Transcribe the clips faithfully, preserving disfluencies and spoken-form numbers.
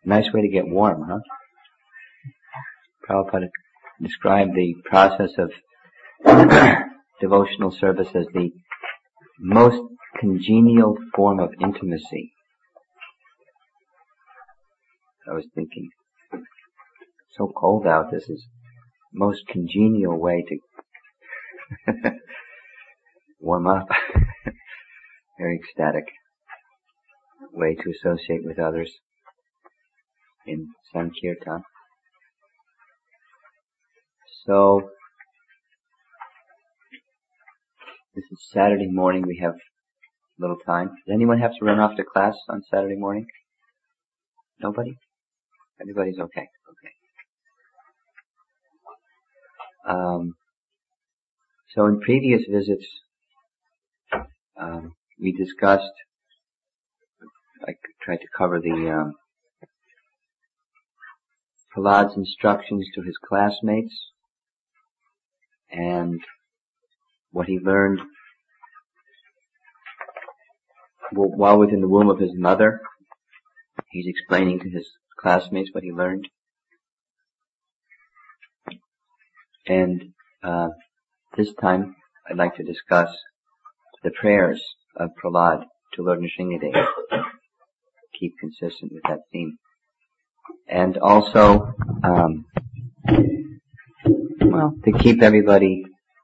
Nice way to get warm, huh? Prabhupada described the process of devotional service as the most congenial form of intimacy. I was thinking, so cold out, this is most congenial way to warm up. Very ecstatic way to associate with others in Sankirtan. So, this is Saturday morning, we have a little time. Does anyone have to run off to class on Saturday morning? Nobody? Everybody's okay. Okay. Um, so in previous visits, um, we discussed, I tried to cover the um, Prahlad's instructions to his classmates and what he learned while within the womb of his mother. He's explaining to his classmates what he learned. And uh, this time I'd like to discuss the prayers of Prahlad to Lord Nrsingadeva. Keep consistent with that theme. And also, um, well, to keep everybody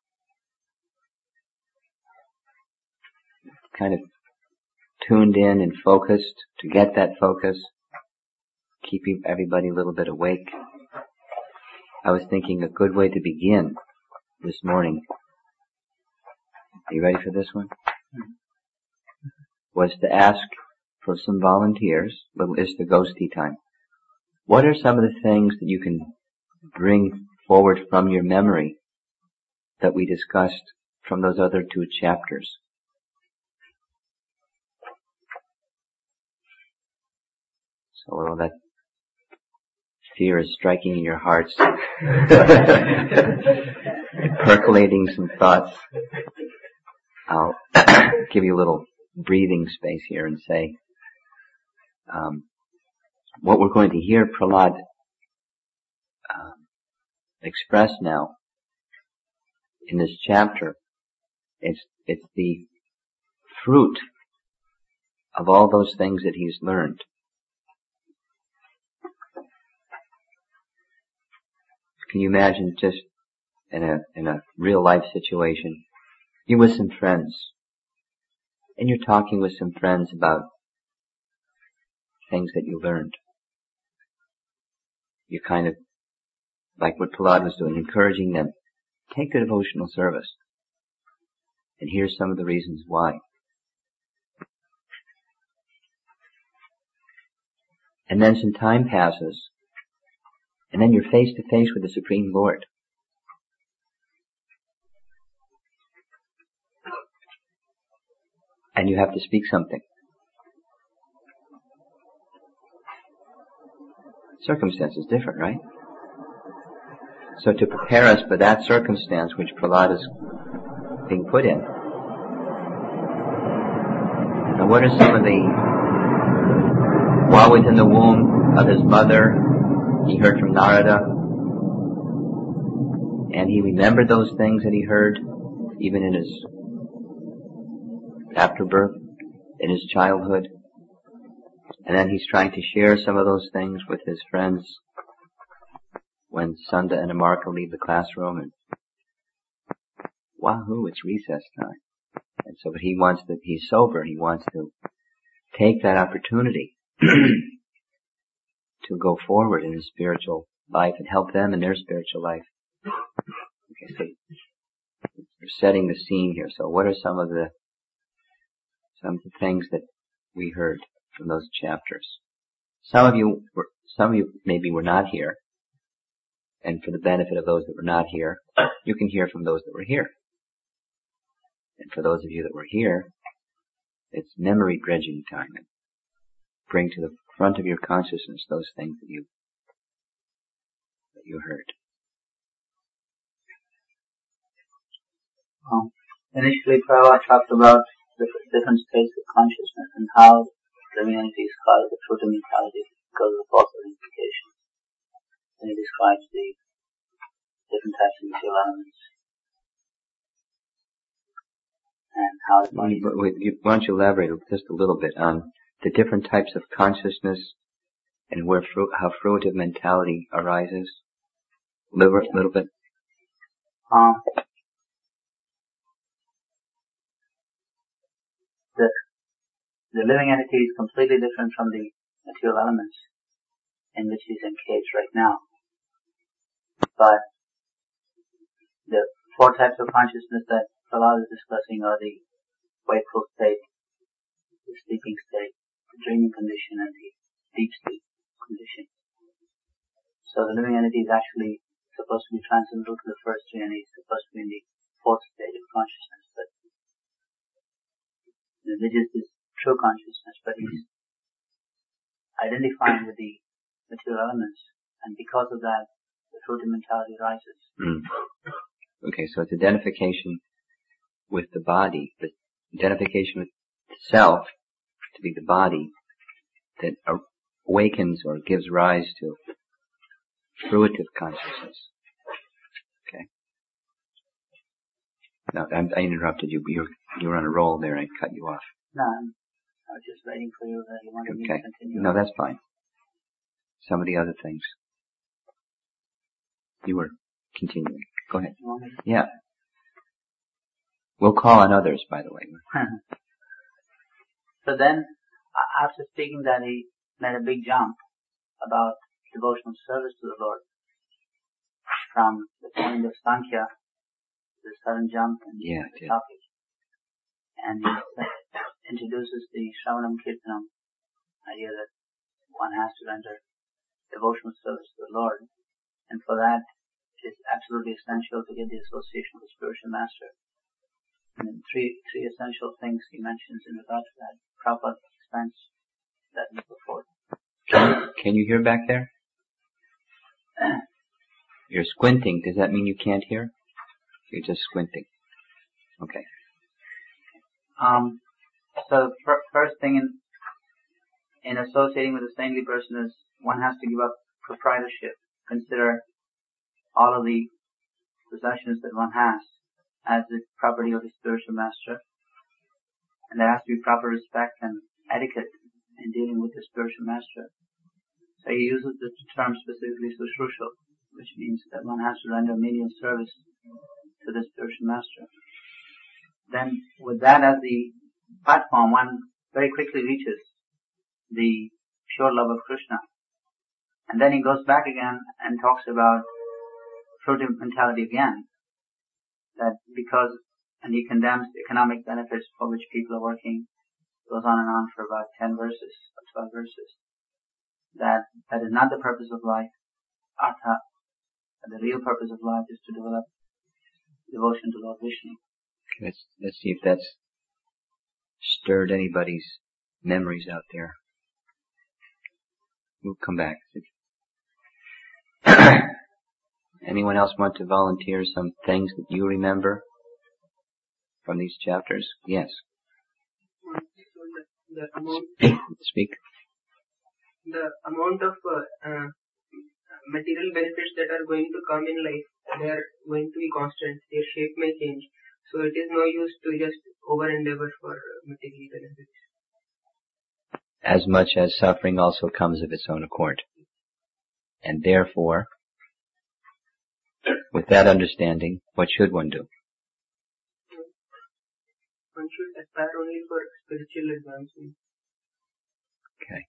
kind of tuned in and focused, to get that focus, keeping everybody a little bit awake. I was thinking a good way to begin this morning, are you ready for this one? Was to ask for some volunteers, little Ista Ghosty time. What are some of the things that you can bring forward from your memory that we discussed from those other two chapters? So all that fear is striking in your hearts, percolating some thoughts. I'll give you a little breathing space here and say, um, what we're going to hear Prahlad um, express now in this chapter, it's, it's the fruit of all those things that he's learned. Can you imagine just in a in a real life situation, you're with some friends, and you're talking with some friends about things that you learned. You're kind of, like what Prahlad was doing, encouraging them, take the devotional service. And here's some of the reasons why. And then some time passes, and then you're face to face with the Supreme Lord. And you have to speak something. Circumstance is different, right? So to prepare us for that circumstance which Prahlad is being put in. Now what are some of the, while within the womb of his mother, he heard from Narada, and he remembered those things that he heard, even in his afterbirth, in his childhood. And then he's trying to share some of those things with his friends when Sunda and Amarka leave the classroom, and wahoo, it's recess time. And so, but he wants to, he's sober, he wants to take that opportunity to go forward in his spiritual life and help them in their spiritual life. Okay, so we're setting the scene here. So what are some of the some of the things that we heard from those chapters? Some of you were, some of you maybe were not here, and for the benefit of those that were not here, you can hear from those that were here. And for those of you that were here, it's memory dredging time. And bring to the front of your consciousness those things that you that you heard. Um, initially, Prabhupada talked about the different states of consciousness and how the humanity is called the fruit of mentality because of the false he describes the different types of material elements and how the body... Why don't you elaborate just a little bit on the different types of consciousness and where fru- how fruitive mentality arises? A little, yeah. little bit. Um, the, the living entity is completely different from the material elements in which he's encaged right now. But the four types of consciousness that Prahlad is discussing are the wakeful state, the sleeping state, the dreaming condition, and the deep sleep condition. So the living entity is actually supposed to be transcendental to the first three, and he's supposed to be in the fourth state of consciousness. But the religious is true consciousness, but he's identifying with the material elements, and because of that, the fruitive mentality rises. Mm. Okay, so it's identification with the body, but identification with the self to be the body that awakens or gives rise to fruitive consciousness. Okay. Now, I interrupted you, but you were, you were on a roll there, and I cut you off. No, I was just waiting for you that you wanted okay. me to continue. No, that's fine. Some of the other things. You were continuing. Go ahead. Yeah. We'll call on others, by the way. So then, after speaking that, he made a big jump about devotional service to the Lord from the point of Sankhya to the sudden jump and yeah, the topic. And he introduces the Shravanam Kirtanam idea that one has to render devotional service to the Lord, and for that it is absolutely essential to get the association with the spiritual master. And then three three essential things he mentions in regard to that. Prabhupada explains that before. Can, can you hear back there? You're squinting. Does that mean you can't hear? You're just squinting. Okay. Um. So the fir- first thing in in associating with a saintly person is one has to give up proprietorship. Consider all of the possessions that one has as the property of the spiritual master, and there has to be proper respect and etiquette in dealing with the spiritual master. So he uses the term specifically sushrusha, which means that one has to render menial service to the spiritual master. Then, with that as the platform, one very quickly reaches the pure love of Krishna. And then he goes back again and talks about fruitive mentality again. That because, and he condemns the economic benefits for which people are working, goes on and on for about ten verses, or twelve verses. That, that is not the purpose of life, artha. The real purpose of life is to develop devotion to Lord Vishnu. Let's, let's see if that's stirred anybody's memories out there. We'll come back. Anyone else want to volunteer some things that you remember from these chapters? Yes. The, the amount, Speak. Speak. The amount of uh, uh, material benefits that are going to come in life, they are going to be constant. Their shape may change. So it is no use to just over endeavor for material benefits. As much as suffering also comes of its own accord. And therefore, with that understanding, what should one do? One should aspire only for spiritual advancement. Okay.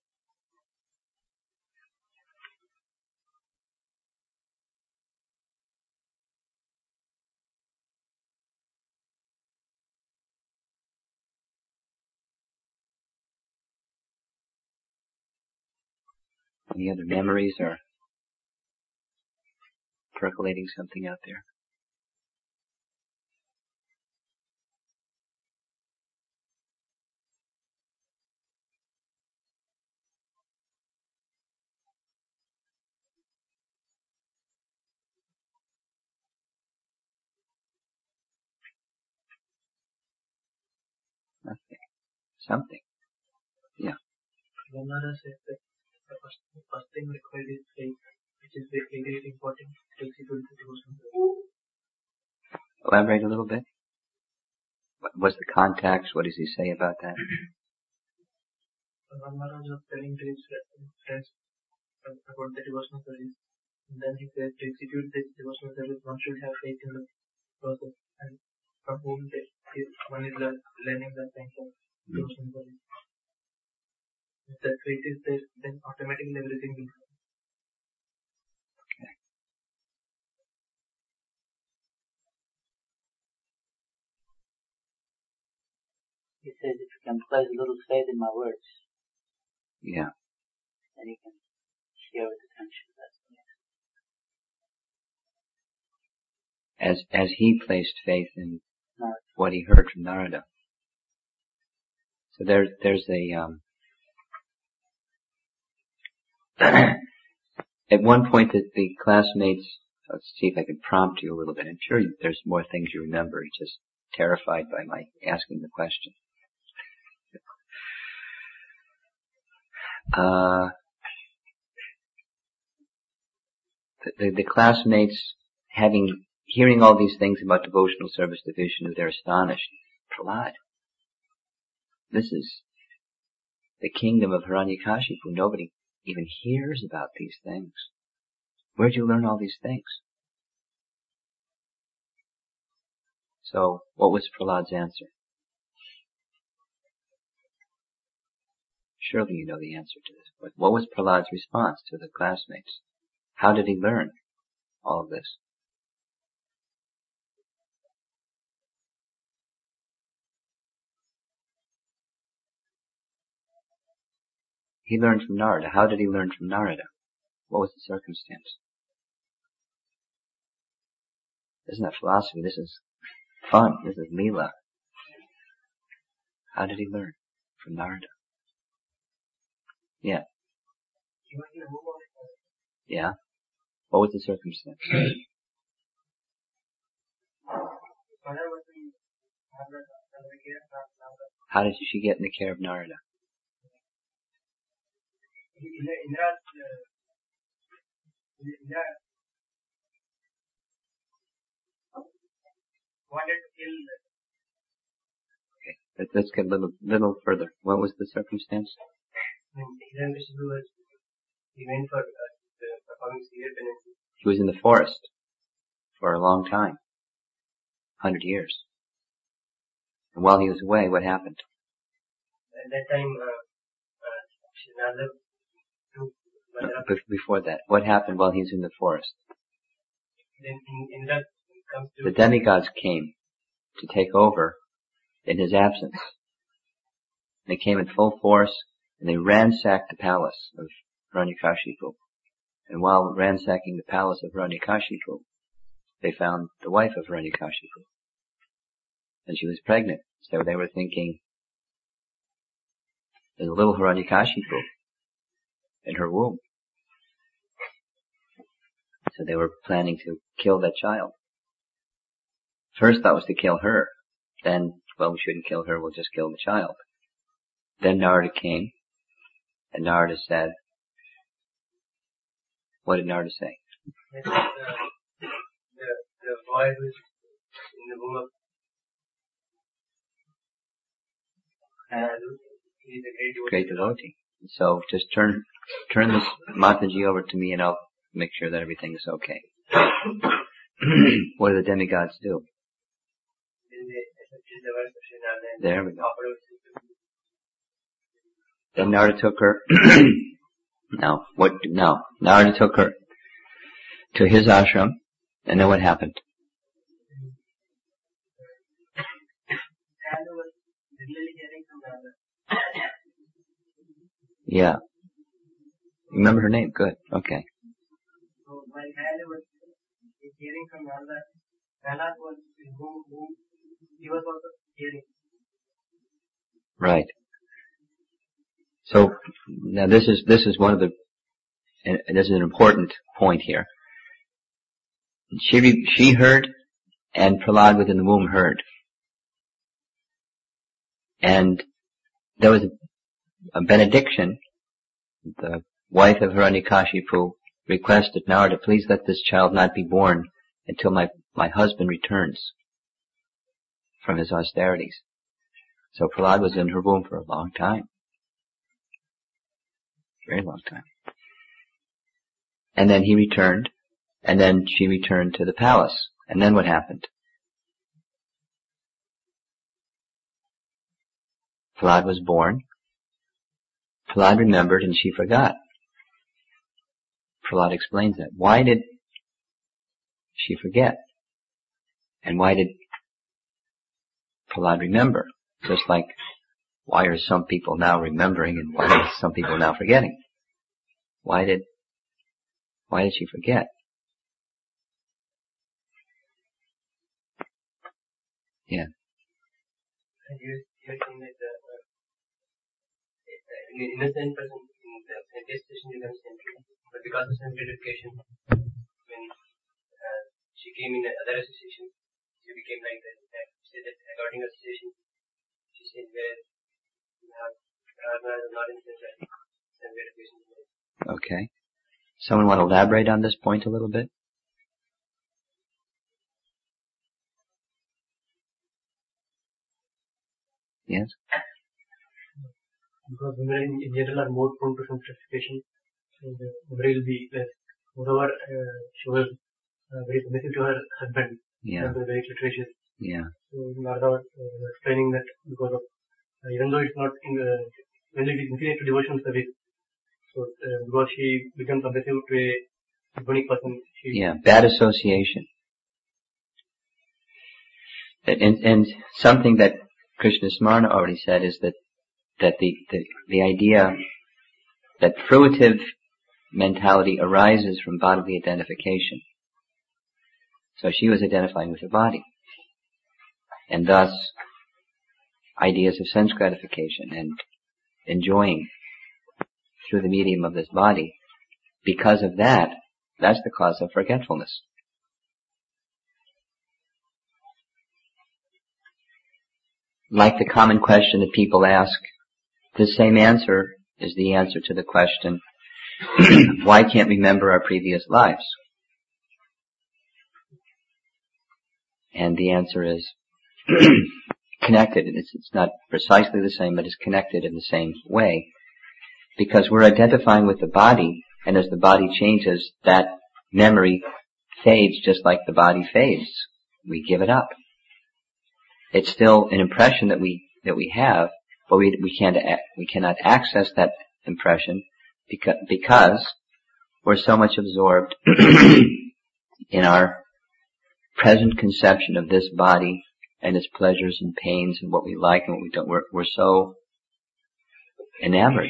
Any other memories or percolating something out there? Nothing. Something. Yeah. Ramana said that the first, the first thing required is faith. which is very, very important to execute the devotional service. Elaborate a little bit. What's the context? What does he say about that? Bhagavan Maharaj was telling to his friends about the devotional service. And then he said to execute this devotional service, one should have faith in the process, and from whom they, one is learning the science of devotional service. If that faith is there, then automatically everything will come. Okay. He says, if you can place a little faith in my words, Yeah. then you can hear with attention. That's the As as he placed faith in Narada. what he heard from Narada. So there there's a um at one point that the classmates, let's see if I can prompt you a little bit. I'm sure you, there's more things you remember. You're just terrified by my asking the question. Uh, the, the, the classmates, having hearing all these things about devotional service to Vishnu, they're astonished. Prahlad, this is the kingdom of Hiranyakashipu. Nobody even hears about these things. Where'd you learn all these things? So, what was Prahlad's answer? Surely you know the answer to this. But what was Prahlad's response to the classmates? How did he learn all of this? He learned from Narada. How did he learn from Narada? What was the circumstance? This is not philosophy. This is fun. This is Leela. How did he learn from Narada? Yeah. Yeah. What was the circumstance? How did she get in the care of Narada? Okay, let's, let's get a little, little further. What was the circumstance? He went for performing severe penance. He was in the forest for a long time, hundred years. And while he was away, what happened? At that time, uh, uh, no, before that, what happened while he was in the forest? Then Indra comes to the demigods came to take over in his absence. They came in full force and they ransacked the palace of Hiranyakashipu. And while ransacking the palace of Hiranyakashipu, they found the wife of Hiranyakashipu. And she was pregnant. So they were thinking, there's a little Hiranyakashipu in her womb. So they were planning to kill that child. First thought was to kill her. Then, well, we shouldn't kill her, we'll just kill the child. Then Narada came, and Narada said, what did Narada say? The, the, the boy who is in the womb of Narazu, he is a great devotee. Great devotee. So just turn turn this Mataji over to me and I'll make sure that everything is okay. What do the demigods do? There we go. Then Narada took her. Now, what? Now, Narada took her to his ashram, and then what happened? Yeah. Remember her name? Good. Okay. So while Narada was hearing from Narada, Prahlad was whom, whom he was also hearing. Right. So now this is this is one of the, and this is an important point here. She she heard, and Prahlad within the womb heard, and there was a, a benediction. The wife of Hiranyakashipu requested Narada, please let this child not be born until my, my husband returns from his austerities. So Prahlad was in her womb for a long time. Very long time. And then he returned, and then she returned to the palace. And then what happened? Prahlad was born. Prahlad remembered and she forgot. Prahlad explains that. Why did she forget? And why did Prahlad remember? Just like, why are some people now remembering and why are some people now forgetting? Why did, why did she forget? Yeah. And you, you're saying that the, uh, in the innocent person, in the sensation becomes central, but because of sensory education, when uh, she came in other association, she became like that. that she said that according to association, she said where you have Radha not in sensory education. Okay. Someone want to elaborate on this point a little bit? Yes? Because women in general are more prone to sensification, and the memory will be less. Moreover, uh, she was uh, very submissive to her husband, Yeah. and very flirtatious. Yeah. So Narada was uh, explaining that because of, uh, even though it's not in the, when it is inclined to devotional service, so uh, because she becomes submissive to a demonic person, she... Yeah, bad association. And, and something that Krishna Smarna already said is that that the, the, the idea that fruitive mentality arises from bodily identification. So she was identifying with her body. And thus, ideas of sense gratification and enjoying through the medium of this body, because of that, that's the cause of forgetfulness. Like the common question that people ask, the same answer is the answer to the question, why can't we remember our previous lives? And the answer is connected. It's, it's not precisely the same, but it's connected in the same way. Because we're identifying with the body, and as the body changes, that memory fades just like the body fades. We give it up. It's still an impression that we that we have, but we we can't we cannot access that impression because because we're so much absorbed in our present conception of this body and its pleasures and pains and what we like and what we don't. We're we're so enamored.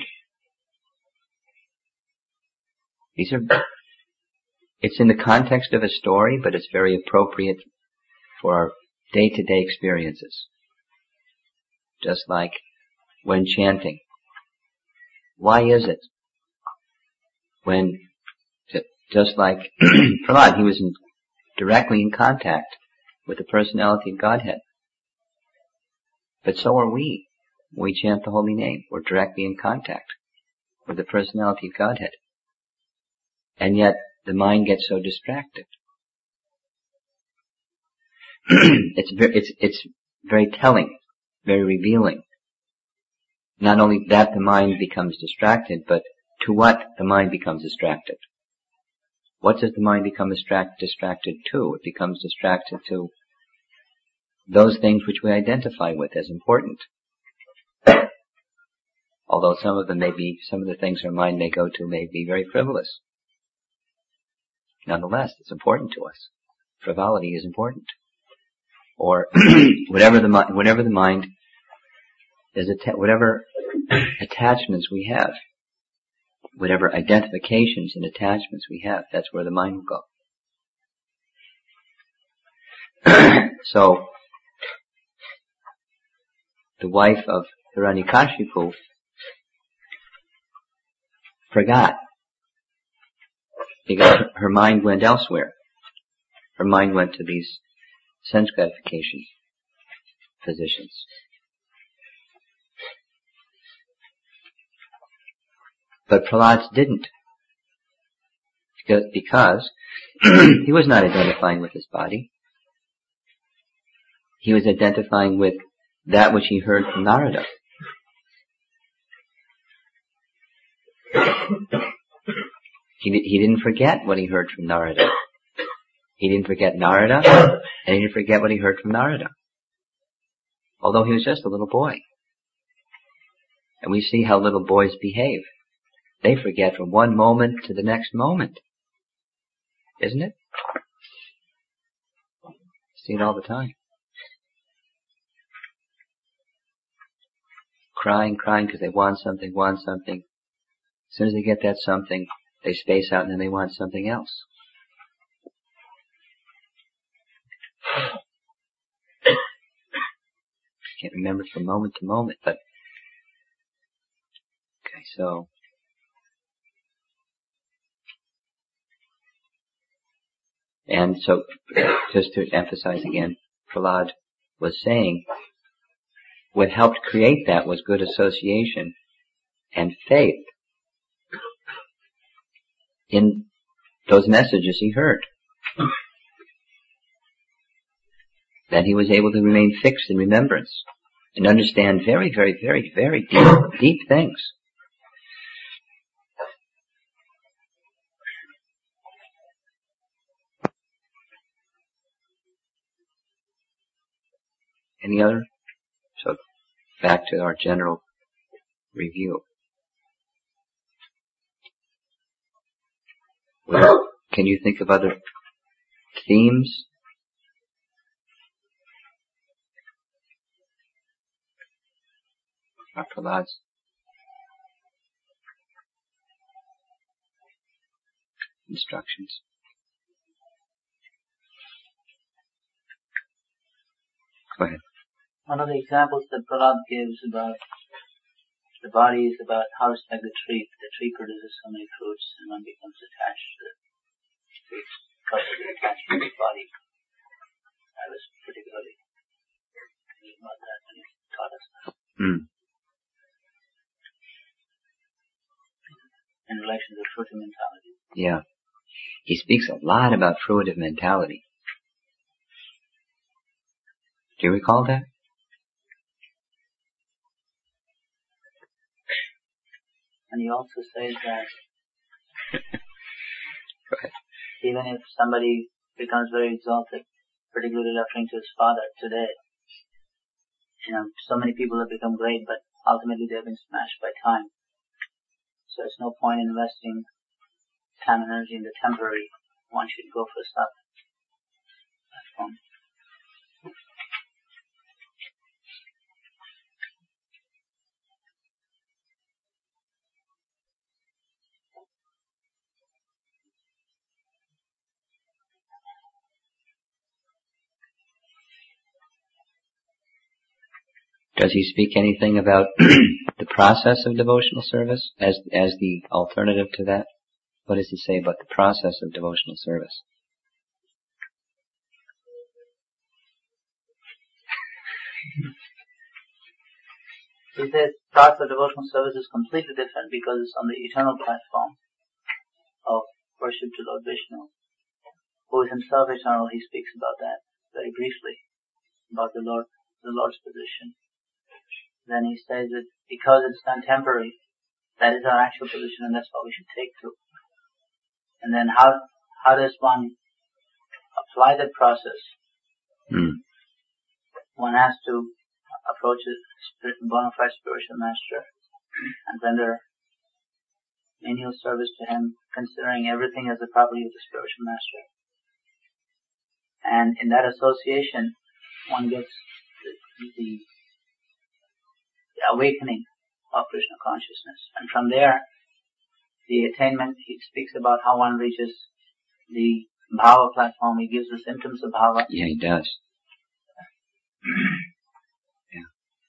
These are. It's in the context of a story, but it's very appropriate for our day-to-day experiences. Just like when chanting. Why is it when, just like Prahlad, he was in, directly in contact with the personality of Godhead. But so are we. When we chant the holy name, we're directly in contact with the personality of Godhead. And yet, the mind gets so distracted. it's very, it's, it's very telling, very revealing. Not only that the mind becomes distracted, but to what the mind becomes distracted. What does the mind become distract, distracted to? It becomes distracted to those things which we identify with as important. Although some of them may be, some of the things our mind may go to may be very frivolous. Nonetheless, it's important to us. Frivolity is important. Or whatever the mind, whatever the mind is, atta- whatever attachments we have, whatever identifications and attachments we have, that's where the mind will go. So, the wife of Hiranyakashipu forgot because her mind went elsewhere. Her mind went to these sense gratification positions. But Prahlad's didn't. Because, because he was not identifying with his body. He was identifying with that which he heard from Narada. He, he didn't forget what he heard from Narada. He didn't forget Narada, and he didn't forget what he heard from Narada. Although he was just a little boy. And we see how little boys behave. They forget from one moment to the next moment. Isn't it? See it all the time. Crying, crying because they want something, want something. As soon as they get that something, they space out and then they want something else. Can't remember from moment to moment, but okay, so and so just to emphasize again, Prahlad was saying what helped create that was good association and faith in those messages he heard. Then he was able to remain fixed in remembrance and understand very, very, very, very deep, deep things. Any other? So back to our general review. Where, can you think of other themes? Or Prahlad's instructions. Go ahead. One of the examples that Prahlad gives about the body is about how it's like the tree. The tree produces so many fruits and one becomes attached to the fruits because of the attachment to the body. That was particularly thinking about that when he taught us that. Mm. In relation to the fruitive mentality. Yeah. He speaks a lot about fruitive mentality. Do you recall that? And he also says that Go ahead. Even if somebody becomes very exalted, particularly referring to his father today, you know, so many people have become great, but ultimately they have been smashed by time. So there's no point in investing time and energy in the temporary. One should go for stuff. Um, Does he speak anything about the process of devotional service as as the alternative to that? What does he say about the process of devotional service? He says process of devotional service is completely different because it's on the eternal platform of worship to Lord Vishnu, who is himself eternal. He speaks about that very briefly, about the Lord, the Lord's position. Then he says that because it's done temporary, that is our actual position, and that's what we should take to. And then how how does one apply that process? Hmm. One has to approach a bona fide spiritual master and render menial service to him, considering everything as the property of the spiritual master. And in that association, one gets the, the, the awakening of Krishna consciousness. And from there, the attainment, he speaks about how one reaches the bhava platform. He gives the symptoms of bhava. Yeah, he does. Yeah.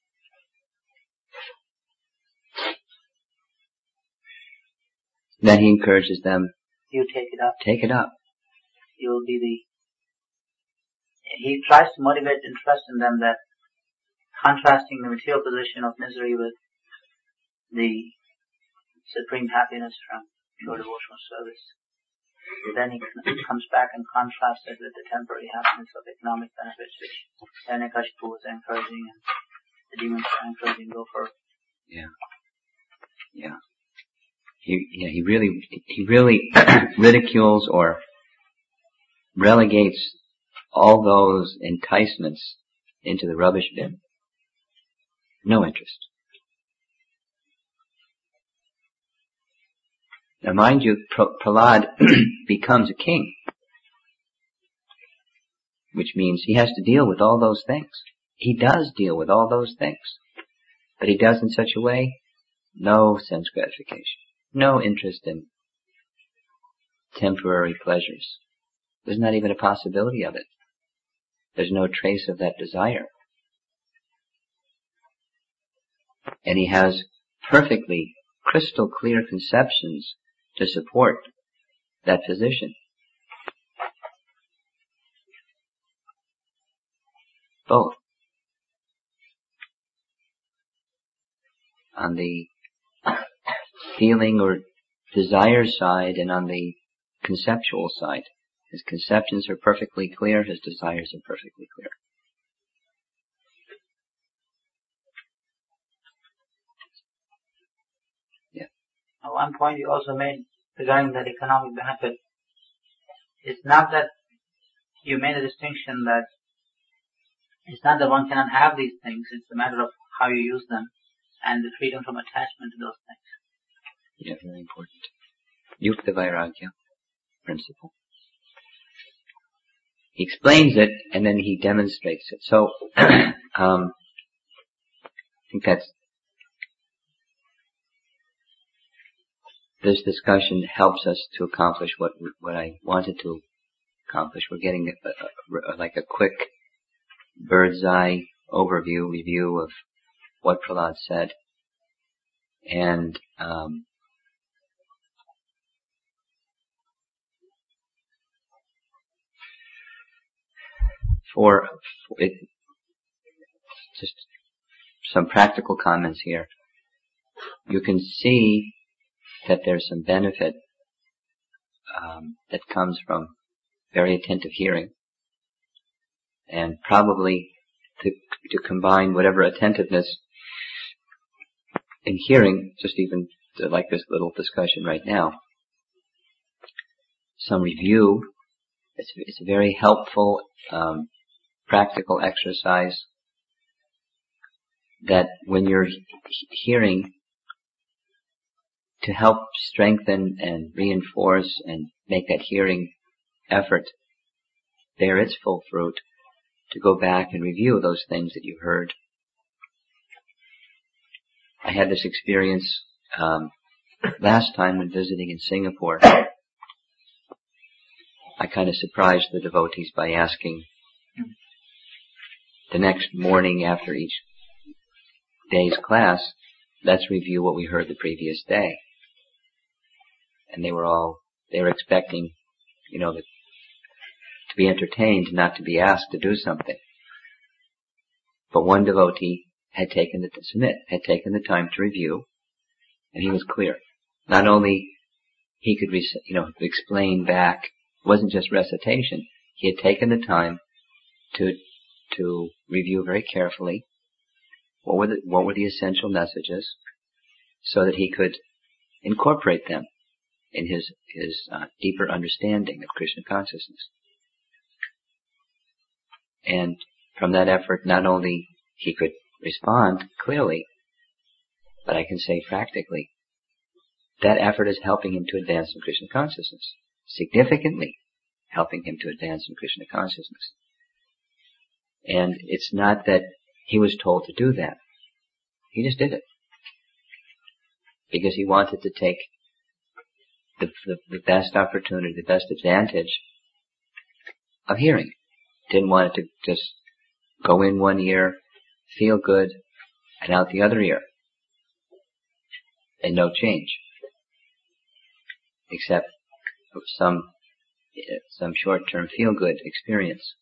Then he encourages them. You take it up. Take it up. You will be the. He tries to motivate and trust in them that contrasting the material position of misery with the supreme happiness from pure devotional service. Then he comes back and contrasts it with the temporary happiness of economic benefits which Hiranyakashipu was encouraging and the demons were encouraging go for. Yeah. Yeah. He, yeah, he really, he really ridicules or relegates all those enticements into the rubbish bin. No interest. Now mind you, Prahlad becomes a king, which means he has to deal with all those things. He does deal with all those things, but he does in such a way, no sense gratification, no interest in temporary pleasures. There's not even a possibility of it. There's no trace of that desire. And he has perfectly crystal clear conceptions to support that position. Both. On the feeling or desire side and on the conceptual side. His conceptions are perfectly clear, his desires are perfectly clear. Yeah. At one point you also made regarding that economic benefit, it's not that you made a distinction that it's not that one cannot have these things, it's a matter of how you use them and the freedom from attachment to those things. Yeah, very important. Yukta Vairagya principle. He explains it and then he demonstrates it. So, um, I think that's, this discussion helps us to accomplish what what I wanted to accomplish. We're getting a, a, a, like a quick bird's eye overview, review of what Prahlad said. And, um, for, for it, just some practical comments here. You can see that there's some benefit um, that comes from very attentive hearing, and probably to, to combine whatever attentiveness in hearing, just even to like this little discussion right now, some review. It's, it's a very helpful um, practical exercise that when you're he- hearing, to help strengthen and reinforce and make that hearing effort bear its full fruit, to go back and review those things that you heard. I had this experience um, last time when visiting in Singapore. I kind of surprised the devotees by asking the next morning after each day's class, let's review what we heard the previous day. And they were all, they were expecting, you know, the, to be entertained, not to be asked to do something. But one devotee had taken the, submit, had taken the time to review, and he was clear. Not only he could, you know, explain back, it wasn't just recitation, he had taken the time to, to review very carefully what were the, what were the essential messages, so that he could incorporate them in his, his uh, deeper understanding of Krishna consciousness. And from that effort, not only he could respond clearly, but I can say practically, that effort is helping him to advance in Krishna consciousness. Significantly helping him to advance in Krishna consciousness. And it's not that he was told to do that. He just did it. Because he wanted to take the, the, the best opportunity, the best advantage of hearing. Didn't want it to just go in one ear, feel good, and out the other ear. And no change. Except some, some short-term feel-good experience.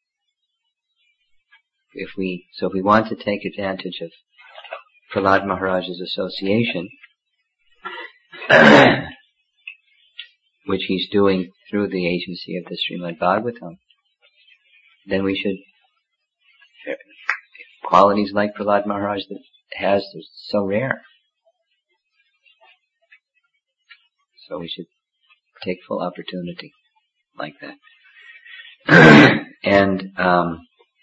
If we, so if we want to take advantage of Prahlad Maharaj's association, which he's doing through the agency of the Srimad Bhagavatam, then we should, qualities like Prahlad Maharaj that has, are so rare. So we should take full opportunity like that. and um,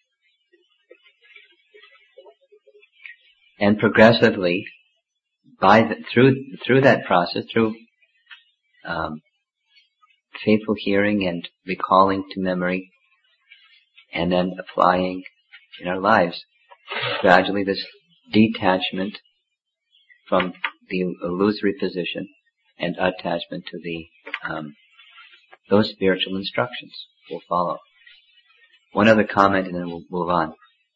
and progressively, by the, through through that process, through um, faithful hearing and recalling to memory, and then applying in our lives, gradually this detachment from the illusory position and attachment to the um, those spiritual instructions will follow. One other comment, and then we'll move on.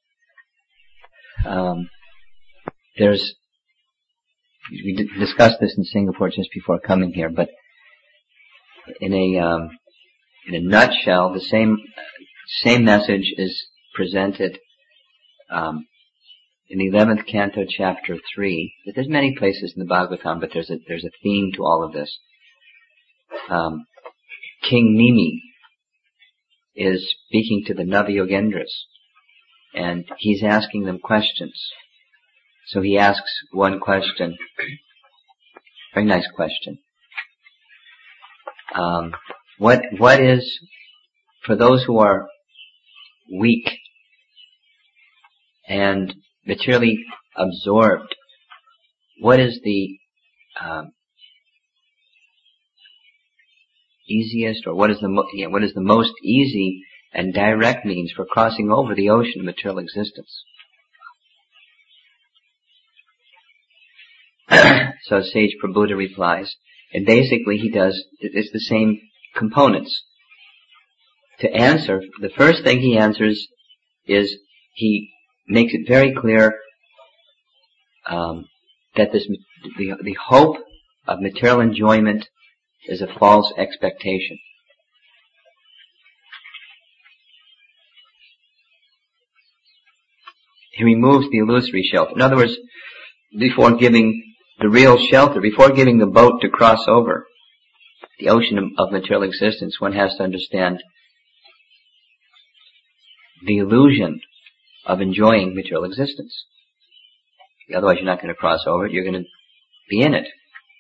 Um, there's we d- discussed this in Singapore just before coming here, but in a um, in a nutshell, the same same message is presented um, in the eleventh canto, chapter three. There's many places in the Bhagavatam, but there's a there's a theme to all of this. Um, King Nimi is speaking to the Navayogendras, and he's asking them questions. So he asks one question, very nice question. Um, what what is, for those who are weak and materially absorbed, what is the um, easiest, or what is the mo- yeah, what is the most easy and direct means for crossing over the ocean of material existence? So Sage Prabhupada replies, and basically he does, it's the same components. To answer, the first thing he answers is he makes it very clear um, that this the, the hope of material enjoyment is a false expectation. He removes the illusory shelter. In other words, before giving the real shelter, before giving the boat to cross over the ocean of material existence, one has to understand the illusion of enjoying material existence. Otherwise you're not going to cross over it, you're going to be in it.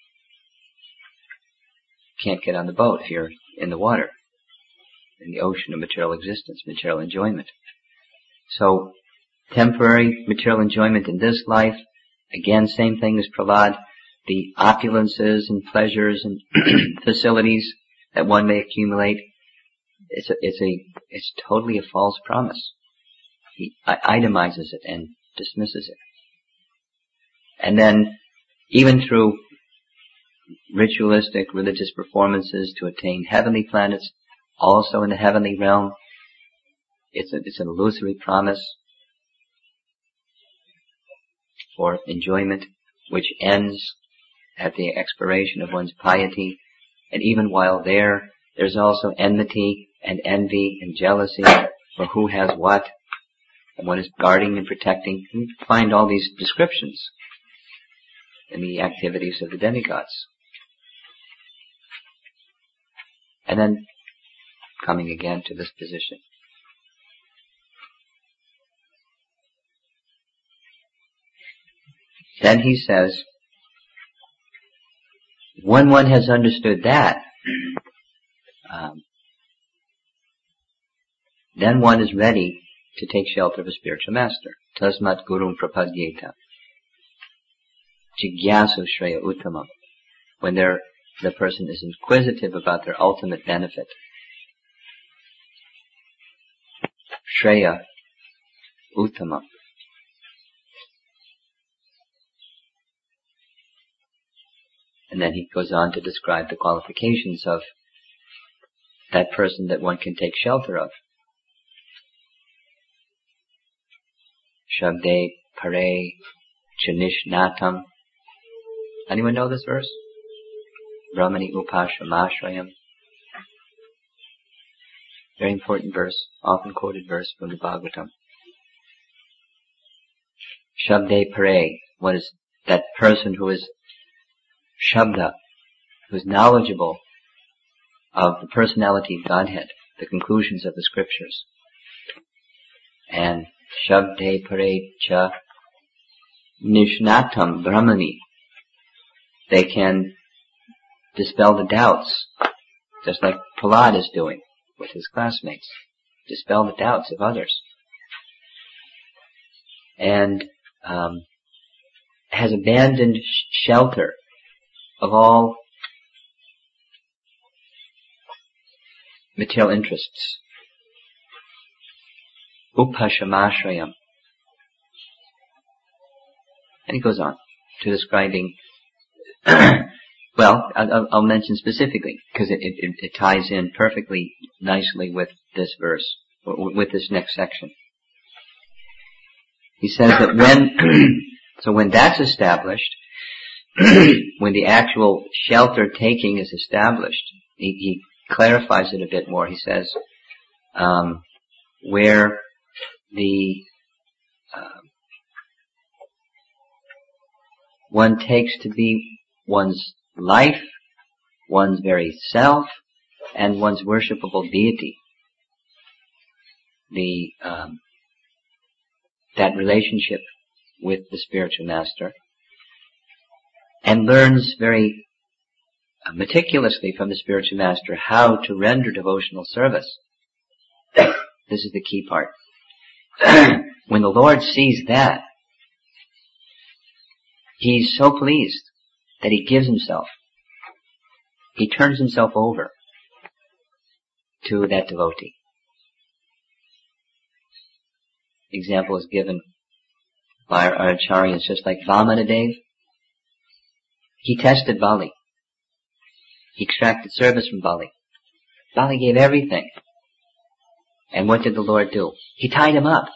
You can't get on the boat if you're in the water, in the ocean of material existence, material enjoyment. So, temporary material enjoyment in this life, again, same thing as Prahlad, the opulences and pleasures and facilities that one may accumulate, it's a, it's a, it's totally a false promise. He itemizes it and dismisses it. And then, even through ritualistic religious performances to attain heavenly planets, also in the heavenly realm, it's a, it's an illusory promise for enjoyment, which ends at the expiration of one's piety. And even while there, there's also enmity and envy and jealousy for who has what, and one is guarding and protecting. You find all these descriptions in the activities of the demigods. And then, coming again to this position. Then he says, when one has understood that, um, then one is ready to take shelter of a spiritual master. Tasmat gurum prapadyeta. Jigyasu shreya uttamam. When they're, the person is inquisitive about their ultimate benefit. Shreya uttamam. And then he goes on to describe the qualifications of that person that one can take shelter of. Shabde pare chanishnatam. Anyone know this verse? Brahmani upashramashrayam. Very important verse, often quoted verse from the Bhagavatam. Shabde pare. What is that person who is Shabda, who is knowledgeable of the personality of Godhead, the conclusions of the scriptures. And Shabde Parecha Nishnatam Brahmani. They can dispel the doubts, just like Prahlad is doing with his classmates. Dispel the doubts of others. And um, has abandoned sh- shelter of all material interests. Upashamashrayam. And he goes on to describing, well, I'll, I'll mention specifically, because it, it, it ties in perfectly nicely with this verse, with this next section. He says that when, so when that's established, when the actual shelter taking is established, he, he clarifies it a bit more. He says, um, where the uh, one takes to be one's life, one's very self, and one's worshipable deity. The um, that relationship with the spiritual master, and learns very meticulously from the spiritual master how to render devotional service. This is the key part. When the Lord sees that, He's so pleased that He gives Himself. He turns Himself over to that devotee. Example is given by our, our acharyas, just like Vamanadev. He tested Bali. He extracted service from Bali. Bali gave everything. And what did the Lord do? He tied him up.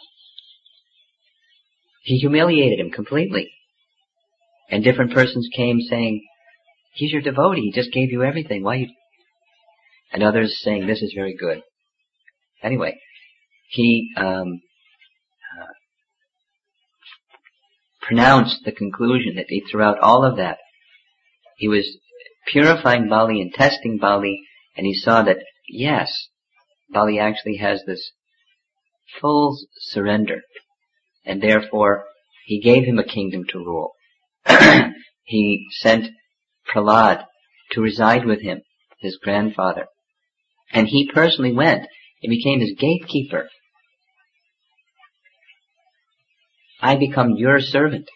He humiliated him completely. And different persons came saying, he's your devotee, he just gave you everything, why you... And others saying, this is very good. Anyway, he um, uh, pronounced the conclusion that he, throughout all of that, he was purifying Bali and testing Bali, and he saw that, yes, Bali actually has this full surrender, and therefore he gave him a kingdom to rule. He sent Prahlad to reside with him, his grandfather, and he personally went and became his gatekeeper. I become your servant.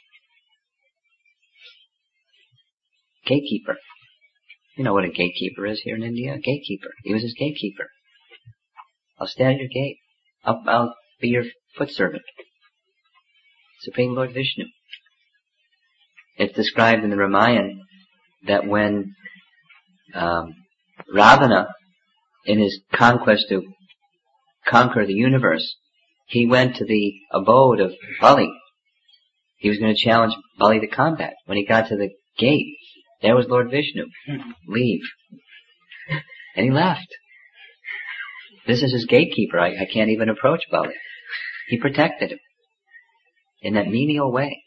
Gatekeeper. You know what a gatekeeper is here in India? A gatekeeper. He was his gatekeeper. I'll stand at your gate. I'll, I'll be your foot servant. Supreme Lord Vishnu. It's described in the Ramayana that when um, Ravana, in his conquest to conquer the universe, he went to the abode of Bali. He was going to challenge Bali to combat. When he got to the gate, there was Lord Vishnu. Leave. And he left. This is his gatekeeper. I, I can't even approach Bali. He protected him in that menial way.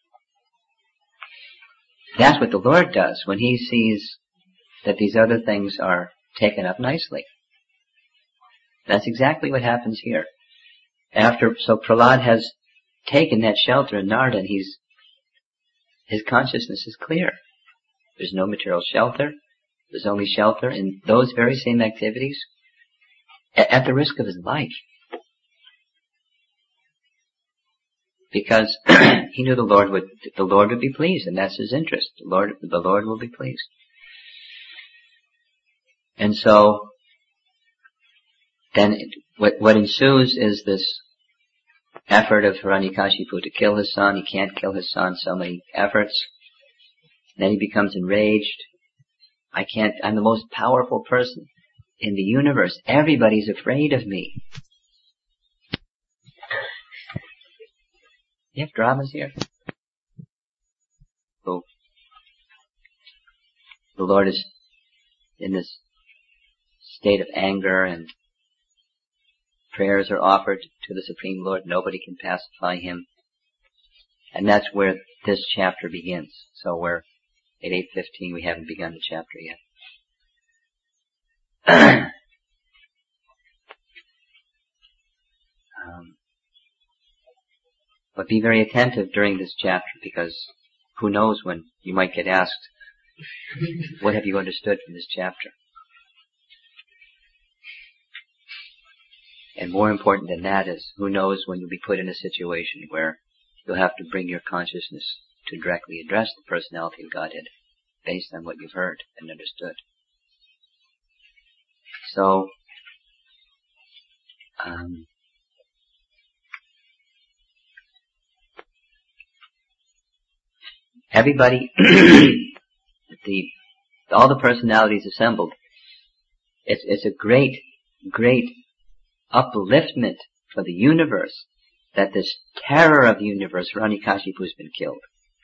That's what the Lord does when He sees that these other things are taken up nicely. That's exactly what happens here. After, so Prahlad has taken that shelter in Narada, and he's, his consciousness is clear. There's no material shelter. There's only shelter in those very same activities at, at the risk of his life. Because he knew the Lord would, the Lord would be pleased, and that's his interest. The Lord, the Lord will be pleased. And so, then it, what, what ensues is this effort of Hiranyakashipu to kill his son. He can't kill his son, so many efforts. Then he becomes enraged. I can't, I'm the most powerful person in the universe. Everybody's afraid of me. You have dramas here? So, the Lord is in this state of anger, and prayers are offered to the Supreme Lord. Nobody can pacify him. And that's where this chapter begins. So we're at eight fifteen. We haven't begun the chapter um, but be very attentive during this chapter, because who knows when you might get asked, what have you understood from this chapter? And more important than that is, who knows when you'll be put in a situation where you'll have to bring your consciousness to directly address the personality of Godhead based on what you've heard and understood. So, um, everybody, the all the personalities assembled, it's it's a great, great upliftment for the universe that this terror of the universe, Hiranyakashipu, has been killed.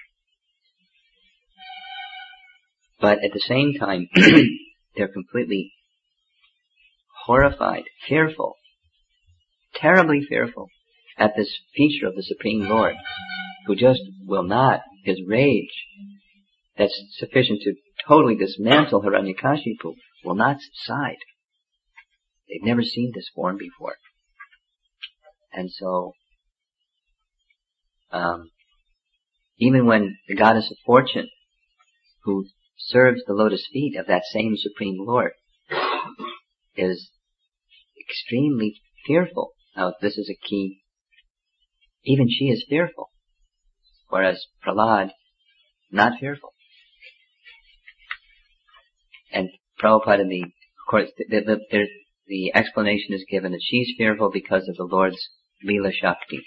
But at the same time, they're completely horrified, fearful, terribly fearful at this feature of the Supreme Lord, who just will not, his rage, that's sufficient to totally dismantle Hiranyakashipu, will not subside. They've never seen this form before. And so, um, even when the goddess of fortune, who serves the lotus feet of that same Supreme Lord, is extremely fearful. Now, this is a key. Even she is fearful, whereas Prahlad, not fearful. And Prabhupada, in the, of course, the, the, the, the explanation is given that she's fearful because of the Lord's Leela Shakti.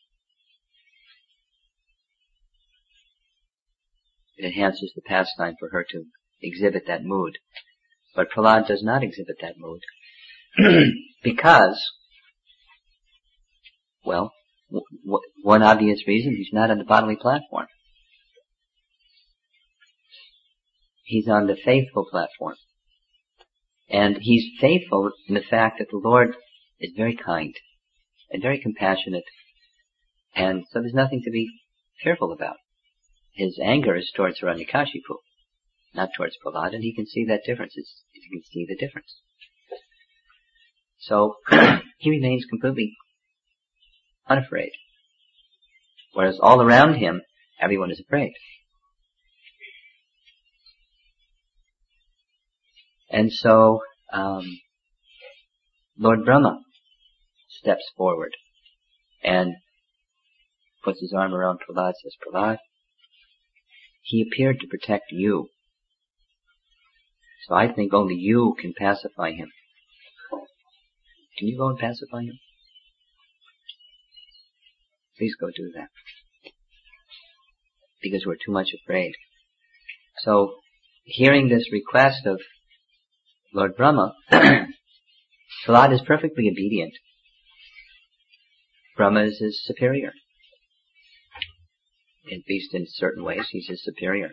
It enhances the pastime for her to exhibit that mood. But Prahlad does not exhibit that mood. Because, well, w- w- one obvious reason, he's not on the bodily platform. He's on the faithful platform. And he's faithful in the fact that the Lord is very kind and very compassionate. And so there's nothing to be fearful about. His anger is towards Hiranyakashipu, not towards Prahlad, and he can see that difference. It's, he can see the difference. So, he remains completely unafraid. Whereas all around him, everyone is afraid. And so, um, Lord Brahma steps forward and puts his arm around Prahlad, says, Prahlad, he appeared to protect you. So I think only you can pacify him. Can you go and pacify him? Please go do that. Because we're too much afraid. So, hearing this request of Lord Brahma, Prahlad is perfectly obedient. Brahma is his superior. At least in certain ways, he's his superior.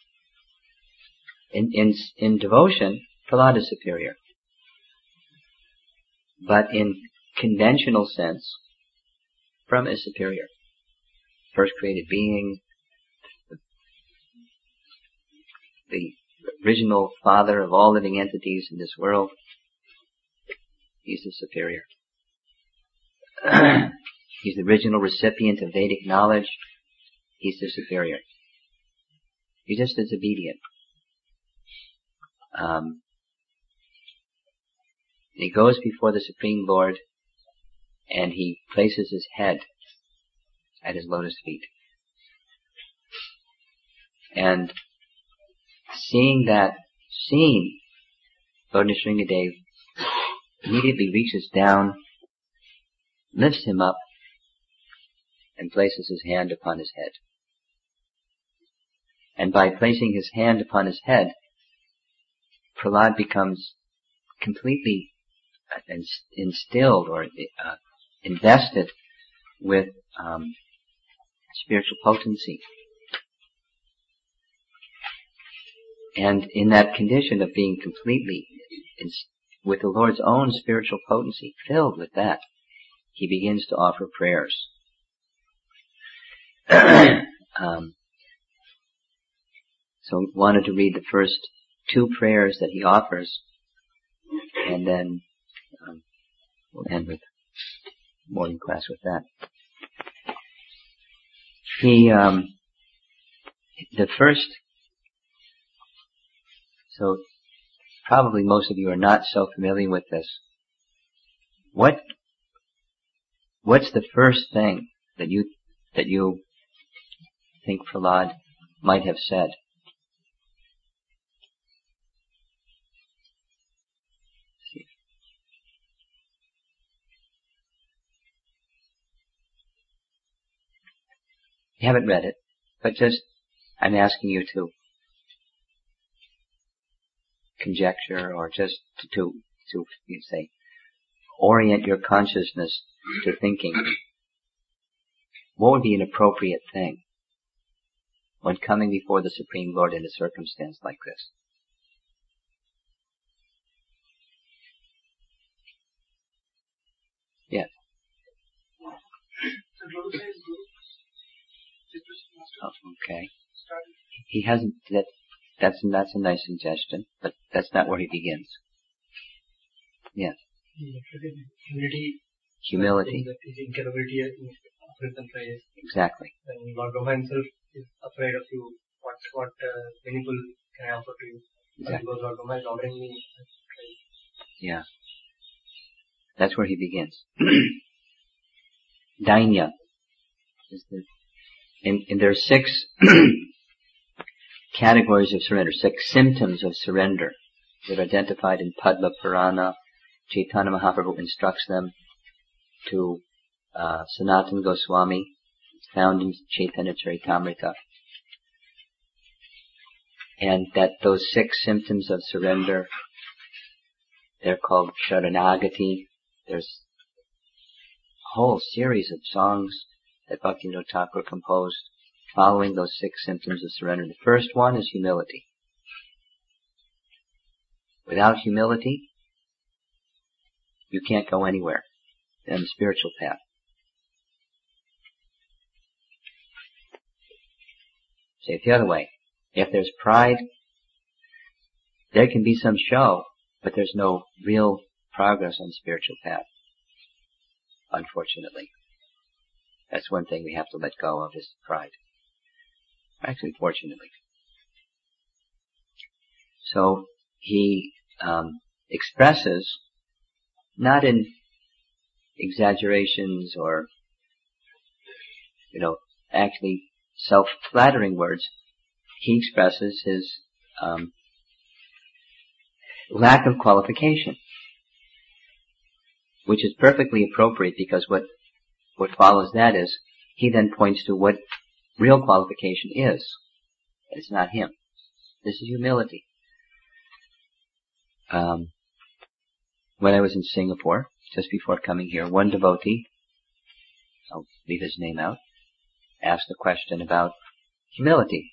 In, in, in devotion, Prahlad is superior. But in conventional sense, Brahma is superior. First created being, the, the original father of all living entities in this world, he's the superior. He's the original recipient of Vedic knowledge, he's the superior. He just is obedient. Um, he goes before the Supreme Lord and he places his head at his lotus feet. And seeing that scene, Lord Nrsingadev immediately reaches down, lifts him up, and places his hand upon his head. And by placing his hand upon his head, Prahlad becomes completely instilled or uh, invested with um, spiritual potency. And in that condition of being completely in, with the Lord's own spiritual potency, filled with that, he begins to offer prayers. um, so I wanted to read the first two prayers that he offers and then um, we'll end with morning class with that. He, um, the first, so probably most of you are not so familiar with this. What, what's the first thing that you, that you think Prahlad might have said? You haven't read it, but just, I'm asking you to conjecture or just to, to, to you say, orient your consciousness to thinking. What would be an appropriate thing when coming before the Supreme Lord in a circumstance like this? Yes. Oh, okay. He hasn't. That, that's that's a nice suggestion, but that's not where he begins. Yes. Humility. Humility. That is incapability of present praise. Exactly. And Lord Brahma himself is afraid of you. What what uh, meaningful can I offer to you? Exactly. Because Lord Brahma is offering me praise. Yeah. That's where he begins. Dainya is the, and, and there are six categories of surrender, six symptoms of surrender that are identified in Padma Purana. Chaitanya Mahaprabhu instructs them to uh, Sanatana Goswami. It's found in Chaitanya Charitamrita. And that those six symptoms of surrender, they're called Sharanagati. There's a whole series of songs that Bhaktivinoda Thakur composed following those six symptoms of surrender. The first one is humility. Without humility, you can't go anywhere in the spiritual path. Say it the other way. If there's pride, there can be some show, but there's no real progress on the spiritual path. Unfortunately. That's one thing we have to let go of, is pride. Actually, fortunately. So, he um, expresses, not in exaggerations or, you know, actually self-flattering words, he expresses his um, lack of qualification, which is perfectly appropriate, because what what follows that is he then points to what real qualification is. It's not him. This is humility. Um, when I was in Singapore, just before coming here, one devotee, I'll leave his name out, asked a question about humility.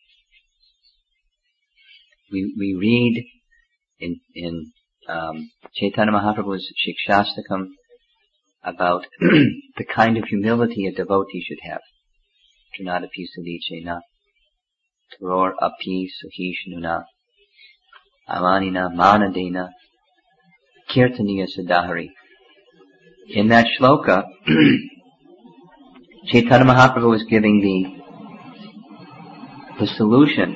We we read in in um, Chaitanya Mahaprabhu's Shikshastakam about the kind of humility a devotee should have. Trinadapi Salichena, Taror Api Suhishnuna, Amanina Manadena, Kirtaniya Sadahari. In that shloka, Chaitanya Mahaprabhu is giving the the solution,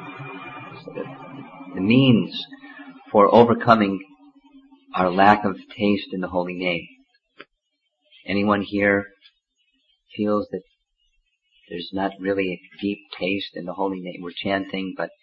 the means for overcoming our lack of taste in the holy name. Anyone here feels that there's not really a deep taste in the holy name? We're chanting, but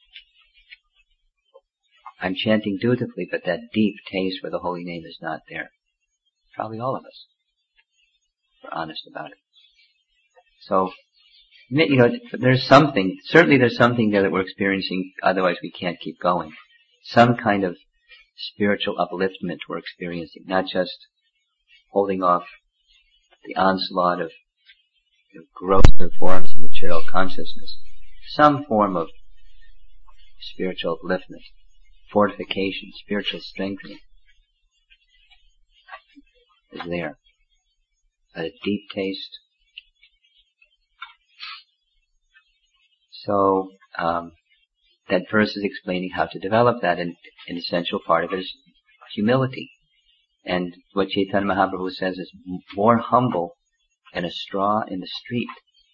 I'm chanting dutifully, but that deep taste for the holy name is not there. Probably all of us. We're honest about it. So, you know, there's something, certainly there's something there that we're experiencing, otherwise we can't keep going. Some kind of spiritual upliftment we're experiencing, not just holding off the onslaught of, of grosser forms of material consciousness. Some form of spiritual upliftment, fortification, spiritual strengthening is there. A deep taste. So, um, that verse is explaining how to develop that, and an essential part of it is humility. And what Chaitanya Mahaprabhu says is more humble than a straw in the street.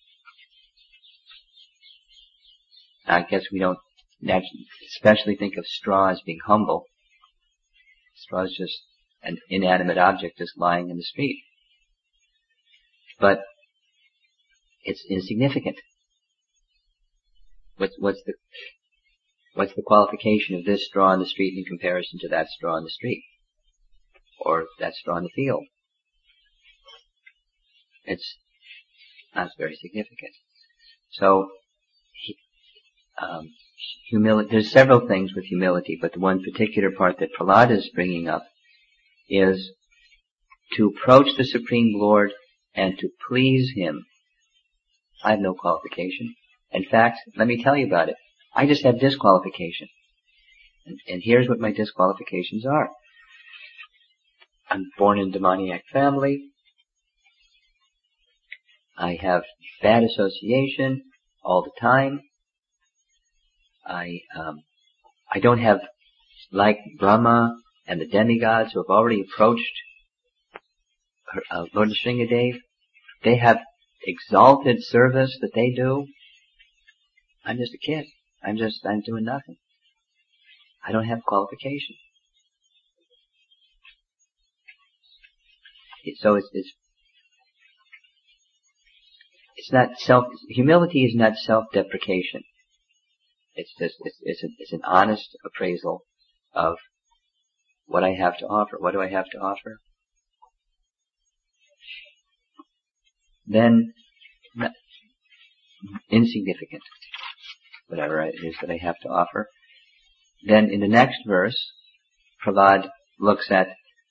I guess we don't especially think of straw as being humble. Straw is just an inanimate object just lying in the street. But it's insignificant. What's, what's the what's the qualification of this straw in the street in comparison to that straw in the street? Or that straw in the field? It's not very significant. So, um, humility, there's several things with humility, but the one particular part that Prahlad is bringing up is to approach the Supreme Lord and to please Him. I have no qualification. In fact, let me tell you about it. I just have disqualification. And, and here's what my disqualifications are. I'm born in a demoniac family. I have bad association all the time. I um, I don't have, like Brahma and the demigods who have already approached uh, Lord Nrsingadev. They have exalted service that they do. I'm just a kid. I'm just, I'm doing nothing. I don't have qualification. So it's, it's, it's not self, humility is not self-deprecation. It's just, it's, it's, a, it's an honest appraisal of what I have to offer. What do I have to offer? Then, insignificant, whatever it is that I have to offer. Then in the next verse, Prahlad looks at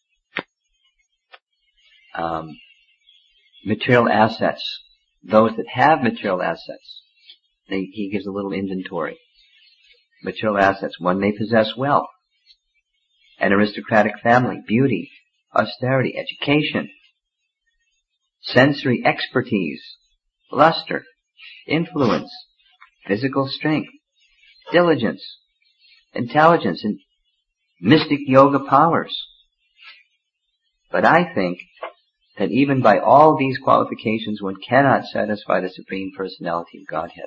um, material assets. Those that have material assets, they, he gives a little inventory. Material assets. One may possess wealth, an aristocratic family, beauty, austerity, education, sensory expertise, luster, influence, physical strength, diligence, intelligence, and mystic yoga powers. But I think that even by all these qualifications, one cannot satisfy the Supreme Personality of Godhead.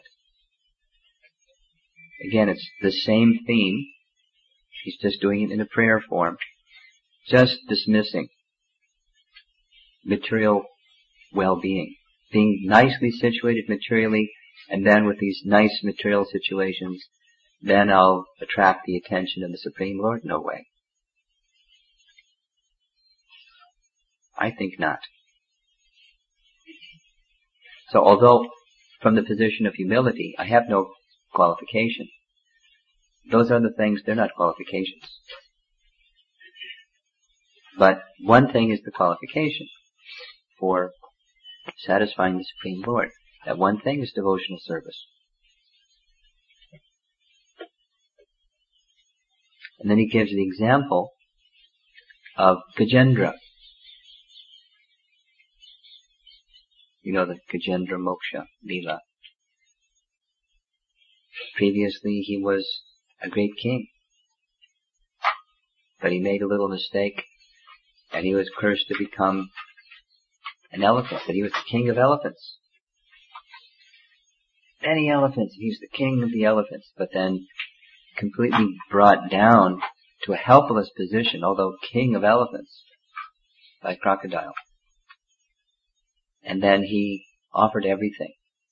Again, it's the same theme. He's just doing it in a prayer form. Just dismissing material well-being. Being nicely situated materially, and then with these nice material situations, then I'll attract the attention of the Supreme Lord? No way. I think not. So although from the position of humility, I have no qualification, those other things, they're not qualifications. But one thing is the qualification for satisfying the Supreme Lord. That one thing is devotional service. And then he gives the example of Gajendra. You know the Gajendra Moksha Leela. Previously he was a great king. But he made a little mistake and he was cursed to become an elephant. But he was the king of elephants. Many elephants. He's the king of the elephants. But then completely brought down to a helpless position, although king of elephants, by crocodile. And then he offered everything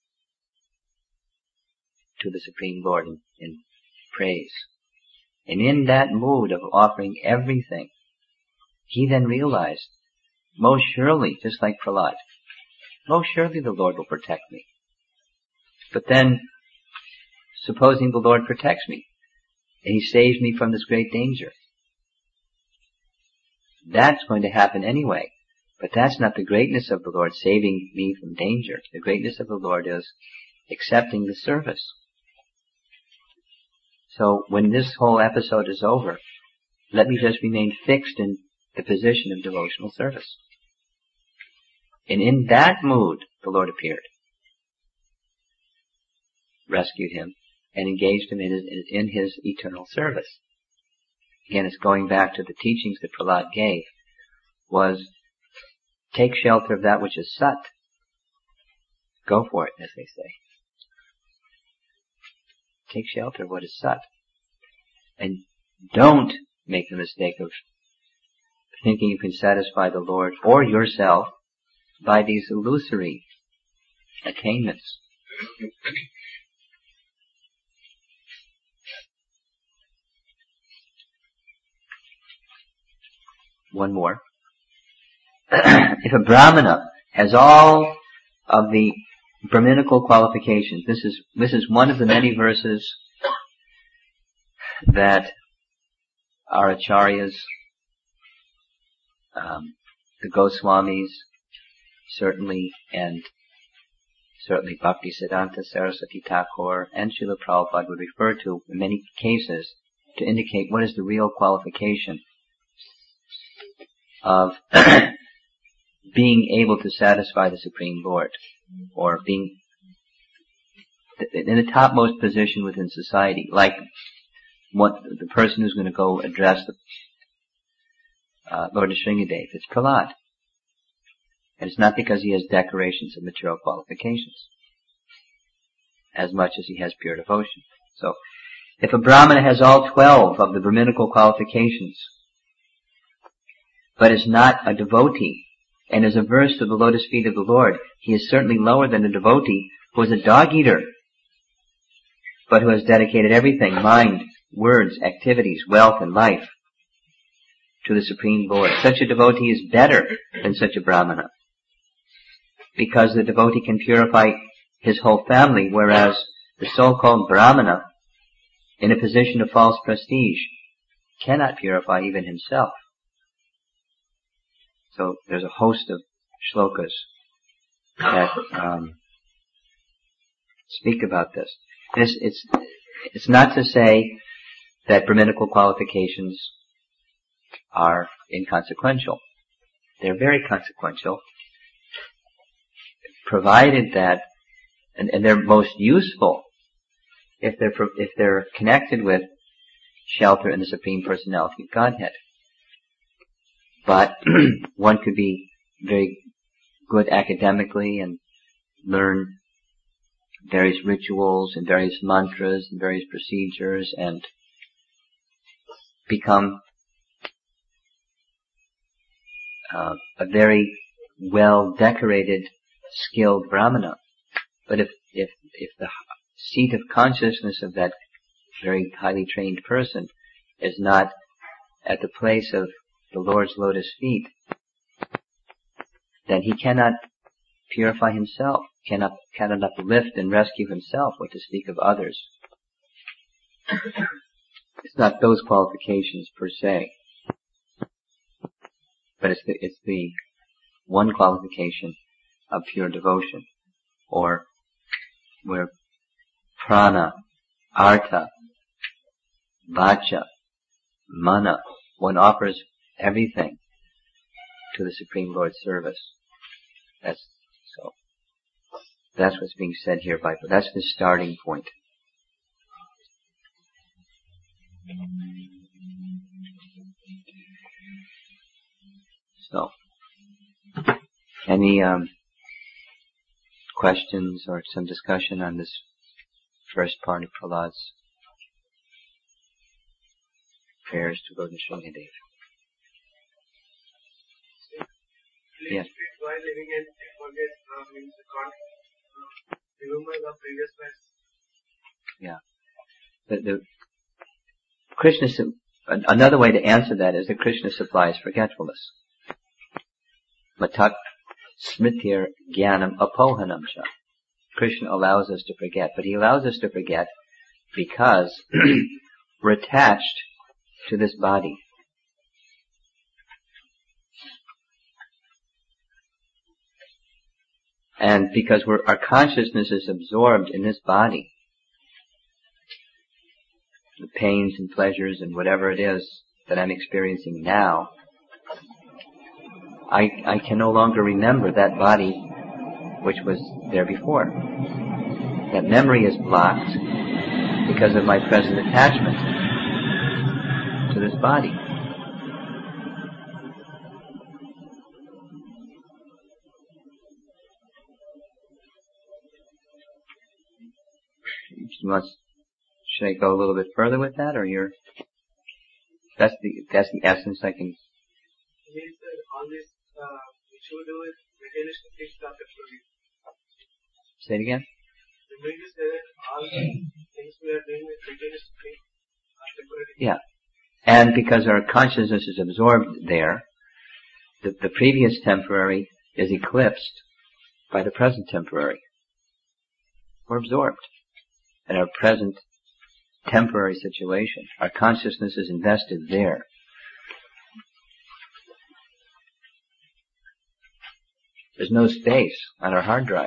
to the Supreme Lord in, in praise. And in that mood of offering everything, he then realized, most surely, just like Prahlad, most surely the Lord will protect me. But then, supposing the Lord protects me, and He saves me from this great danger, that's going to happen anyway. But that's not the greatness of the Lord, saving me from danger. The greatness of the Lord is accepting the service. So when this whole episode is over, let me just remain fixed in the position of devotional service. And in that mood, the Lord appeared, rescued him, and engaged him in his, in his eternal service. again, it's going back to the teachings that Prahlad gave, was take shelter of that which is Sat. Go for it, as they say. Take shelter of what is Sat. And don't make the mistake of thinking you can satisfy the Lord or yourself by these illusory attainments. One more. If a Brahmana has all of the Brahminical qualifications, this is this is one of the many verses that our acharyas, um, the Goswamis, certainly, and certainly Bhaktisiddhanta Saraswati Thakur and Srila Prabhupada would refer to in many cases to indicate what is the real qualification of being able to satisfy the Supreme Lord, or being in the topmost position within society, like what the person who's going to go address the uh, Lord Nrsingadev. It's Prahlad. And it's not because he has decorations of material qualifications, as much as he has pure devotion. So, if a Brahmana has all twelve of the Brahminical qualifications, but is not a devotee, and is averse to the lotus feet of the Lord, he is certainly lower than a devotee who is a dog-eater, but who has dedicated everything, mind, words, activities, wealth, and life, to the Supreme Lord. Such a devotee is better than such a Brahmana, because the devotee can purify his whole family, whereas the so-called Brahmana, in a position of false prestige, cannot purify even himself. So there's a host of shlokas that um, speak about this. This it's it's not to say that Brahminical qualifications are inconsequential. They're very consequential, provided that, and, and they're most useful if they're if they're connected with shelter in the Supreme Personality of Godhead. But one could be very good academically and learn various rituals and various mantras and various procedures and become uh, a very well-decorated, skilled Brahmana. But if, if, if the seat of consciousness of that very highly trained person is not at the place of the Lord's lotus feet, then he cannot purify himself, cannot, cannot uplift and rescue himself, what to speak of others. It's not those qualifications per se, but it's the, it's the one qualification of pure devotion, or where prana, artha, vacha, mana, one offers everything to the Supreme Lord's service. That's so. That's what's being said here by. That's the starting point. So, any um, questions or some discussion on this first part of Prahlad's prayers to Lord Nrsingadev? Yes. While living and forget uh, means can't uh, remember the previous verse. Yeah. The, the Krishna, another way to answer that is that Krishna supplies forgetfulness. Matak smritir jnanam apohanam cha. Krishna allows us to forget, but he allows us to forget because we're attached to this body. And because we're, our consciousness is absorbed in this body, the pains and pleasures and whatever it is that I'm experiencing now, I, I can no longer remember that body which was there before. That memory is blocked because of my present attachment to this body. Must, should I go a little bit further with that, or you're? That's the that's the essence. I can. Means uh, all this uh, we should do it materialistic stuff actually. Say it again. You mean to say that all the things we are doing with materialistic are temporary? Yeah, and because our consciousness is absorbed there, the, the previous temporary is eclipsed by the present temporary. We're absorbed in our present temporary situation. Our consciousness is invested there. There's no space on our hard drive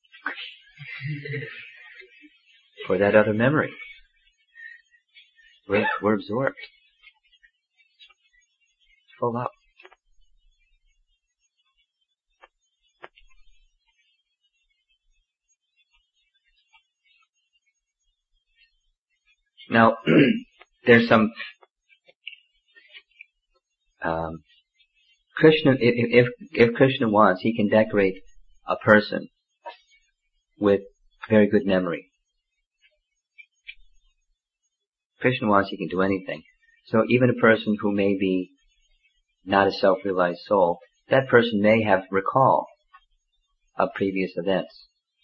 for that other memory. We're, we're absorbed. Full up. Now, there's some um, Krishna. If, if if Krishna wants, he can decorate a person with very good memory. Krishna wants, he can do anything. So even a person who may be not a self-realized soul, that person may have recall of previous events,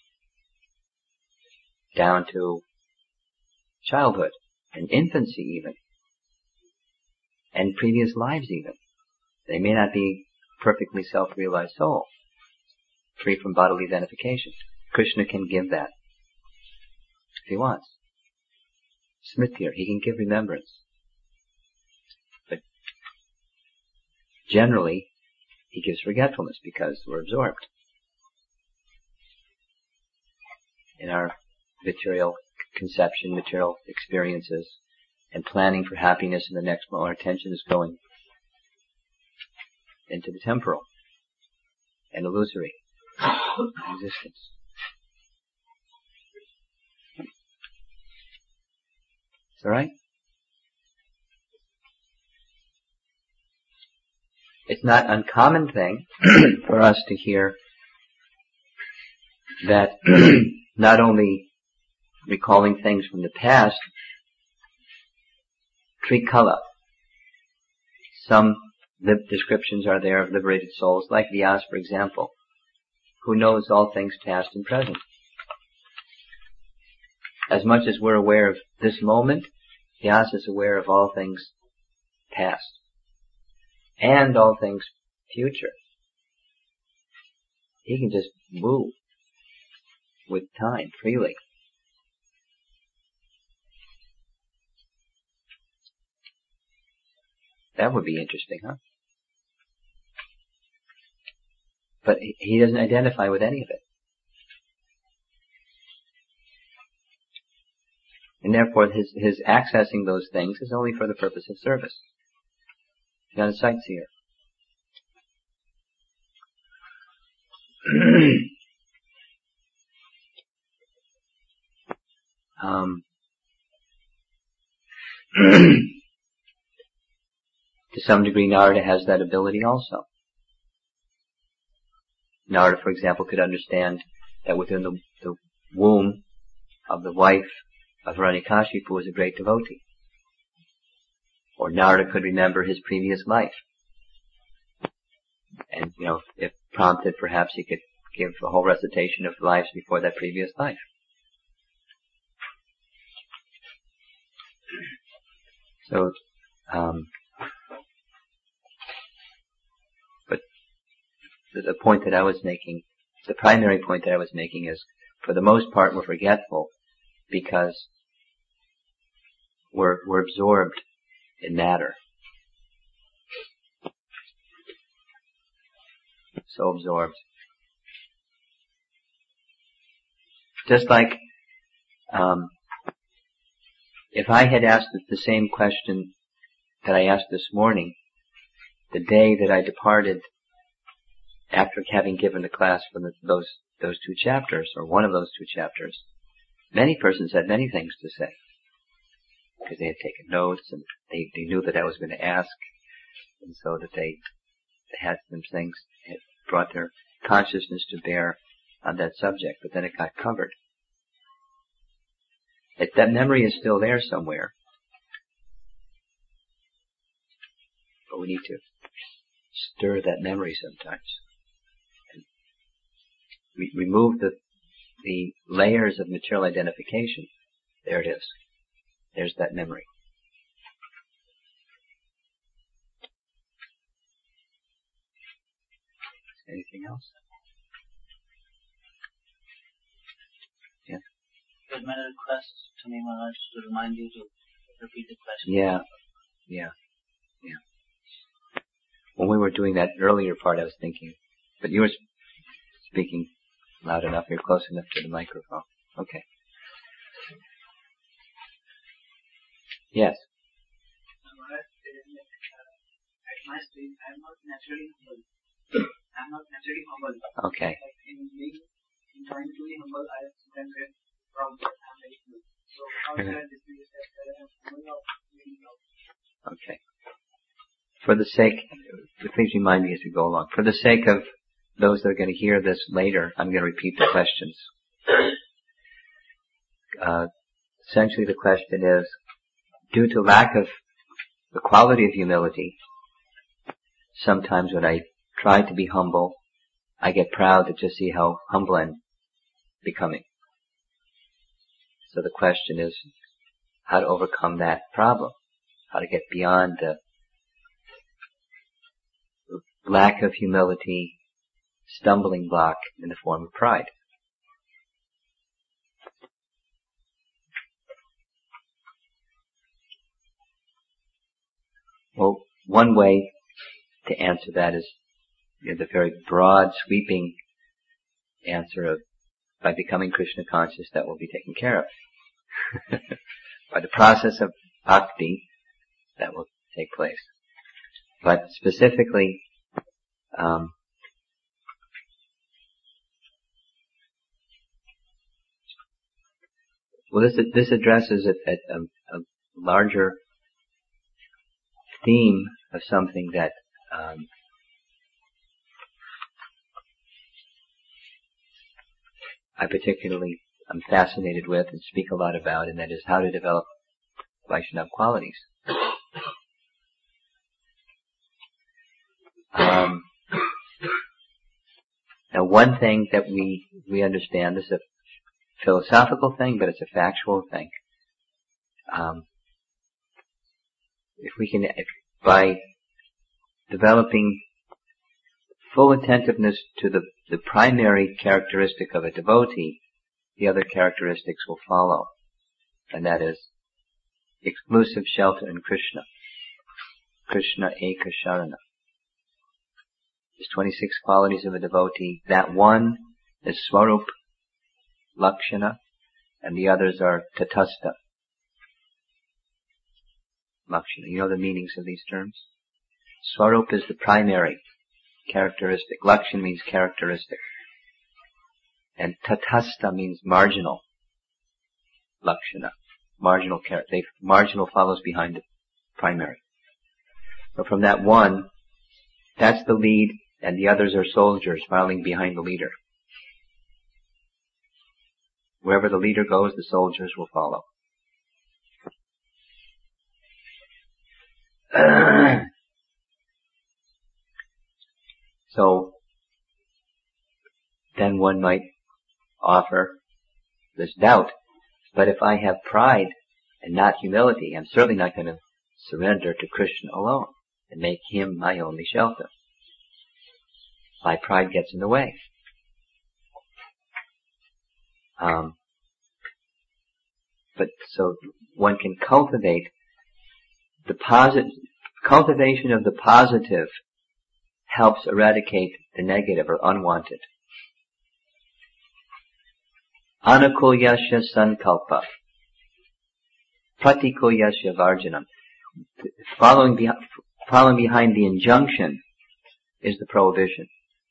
down to childhood and infancy even, and previous lives even. They may not be perfectly self-realized soul, free from bodily identification. Krishna can give that if he wants. Smritir, he can give remembrance. But generally, he gives forgetfulness because we're absorbed in our material conception, material experiences, and planning for happiness in the next moment. Our attention is going into the temporal and illusory existence. It's all right? It's not an uncommon thing for us to hear that not only recalling things from the past, Trikala. Some lib- descriptions are there of liberated souls, like Vyas, for example, who knows all things past and present. As much as we're aware of this moment, Vyas is aware of all things past and all things future. He can just move with time freely. That would be interesting, huh? But he doesn't identify with any of it. And therefore his, his accessing those things is only for the purpose of service. He's not a sightseer. um, to some degree, Narada has that ability also. Narada, for example, could understand that within the, the womb of the wife of Hiranyakashipu was a great devotee. Or Narada could remember his previous life. And, you know, if prompted, perhaps he could give a whole recitation of lives before that previous life. So, um, but the, the point that I was making, the primary point that I was making is, for the most part, we're forgetful because we're, we're absorbed in matter. So absorbed. Just like, um, if I had asked the same question that I asked this morning, the day that I departed after having given the class for the, those those two chapters, or one of those two chapters, many persons had many things to say. because they had taken notes and they, they knew that I was going to ask, and so that they, they had some things, it brought their consciousness to bear on that subject, but then it got covered. It, that memory is still there somewhere, but we need to stir that memory sometimes. And we remove the the layers of material identification. There it is. There's that memory. Anything else? Yeah. It made a request to me, Maharaj, to remind you to repeat the question. Yeah, yeah, yeah. When we were doing that earlier part, I was thinking, but you were speaking loud enough. You're close enough to the microphone. Okay. Yes. At my stage, I'm not naturally humble. I'm not naturally humble. Okay. Like in being, in trying to be humble, I sometimes get wrong. I'm very humble. So how should I distinguish that whether I'm humble or really not? Okay. For the sake, please remind me as we go along. For the sake of those that are going to hear this later, I'm going to repeat the questions. Uh, essentially the question is, due to lack of the quality of humility, sometimes when I try to be humble, I get proud to just see how humble I'm becoming. So the question is, how to overcome that problem, how to get beyond the lack of humility, stumbling block in the form of pride. Well, one way to answer that is, you know, the very broad, sweeping answer of, by becoming Krishna conscious, that will be taken care of. By the process of bhakti, that will take place. But specifically, um, well, this this addresses a, a, a larger theme of something that um, I particularly am fascinated with and speak a lot about, and that is how to develop Vaishnava qualities. Um, now, one thing that we we understand, this is a philosophical thing, but it's a factual thing. Um, if we can, if, by developing full attentiveness to the, the primary characteristic of a devotee, the other characteristics will follow. And that is exclusive shelter in Krishna. Krishna Eka Sharana. There's twenty-six qualities of a devotee. That one is Swarup Lakshana, and the others are Tatastha Lakshana. You know the meanings of these terms? Swarup is the primary characteristic. Lakshana means characteristic. And Tatastha means marginal Lakshana. Marginal character. Marginal follows behind the primary. So from that one, that's the lead, and the others are soldiers following behind the leader. Wherever the leader goes, the soldiers will follow. So, then one might offer this doubt, but if I have pride and not humility, I'm certainly not going to surrender to Krishna alone and make him my only shelter. My pride gets in the way. Um, but so one can cultivate the positive, cultivation of the positive helps eradicate the negative or unwanted. Anukulyasya sankalpa, pratikulyasya varjanam. Following behind, following behind the injunction is the prohibition.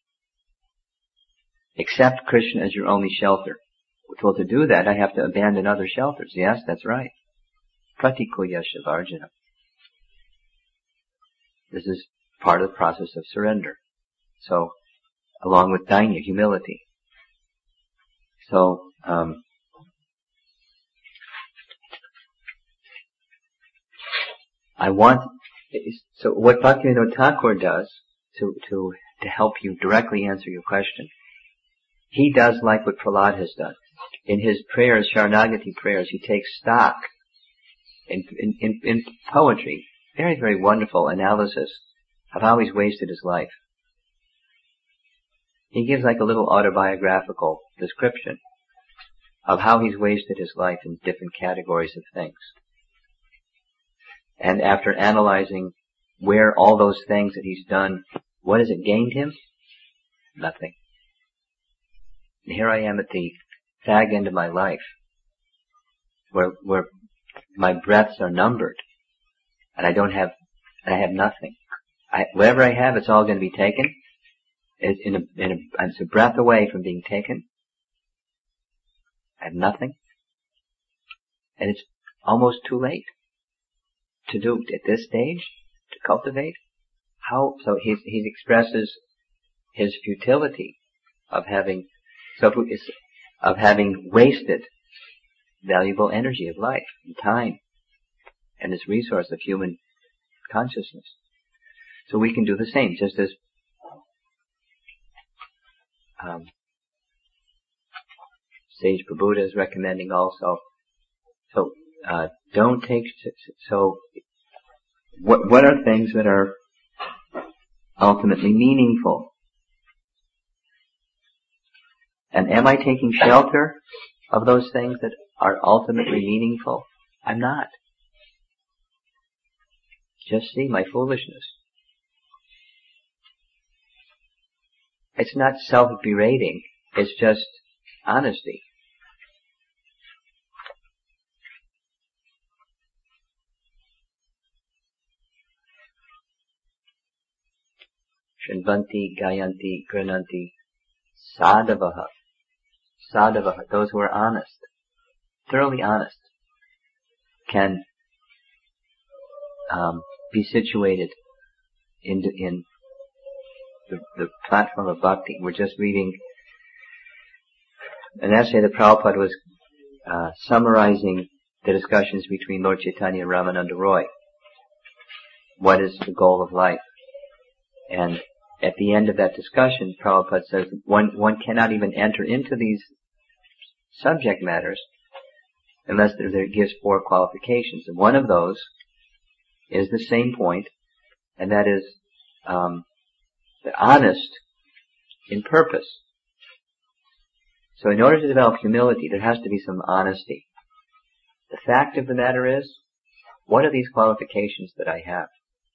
Accept Krishna as your only shelter. Well, to do that, I have to abandon other shelters. Yes, that's right. Pratikuyasha Arjuna. This is part of the process of surrender. So, along with dainya, humility. So, um, I want, so what Bhaktivinoda Thakur does to, to, to help you directly answer your question, he does like what Prahlad has done. In his prayers, Sharanagati prayers, he takes stock in, in, in, in poetry, very, very wonderful analysis of how he's wasted his life. He gives like a little autobiographical description of how he's wasted his life in different categories of things. And after analyzing where all those things that he's done, what has it gained him? Nothing. And here I am at the fag end of my life, where where my breaths are numbered, and I don't have, and I have nothing. I, whatever I have, it's all going to be taken. It, in a, in a, I'm a breath away from being taken. I have nothing, and it's almost too late to do at this stage to cultivate. How? So he he expresses his futility of having so of having wasted valuable energy of life and time and this resource of human consciousness. So we can do the same, just as um, Sage Prabhupada is recommending also. So uh, don't take. So what what are things that are ultimately meaningful? And am I taking shelter of those things that are ultimately meaningful? I'm not. Just see my foolishness. It's not self-berating. It's just honesty. Shrinvanti, Gayanti, Grananti, Sadhavaha. Sadhavaha, those who are honest, thoroughly honest, can um, be situated in, in the, the platform of bhakti. We're just reading an essay that Prabhupada was uh, summarizing the discussions between Lord Chaitanya and Ramananda Roy. What is the goal of life? And at the end of that discussion, Prabhupada says one, one cannot even enter into these subject matters unless there, there gives four qualifications. And one of those is the same point, and that is um, the honest in purpose. So in order to develop humility, there has to be some honesty. The fact of the matter is, what are these qualifications that I have?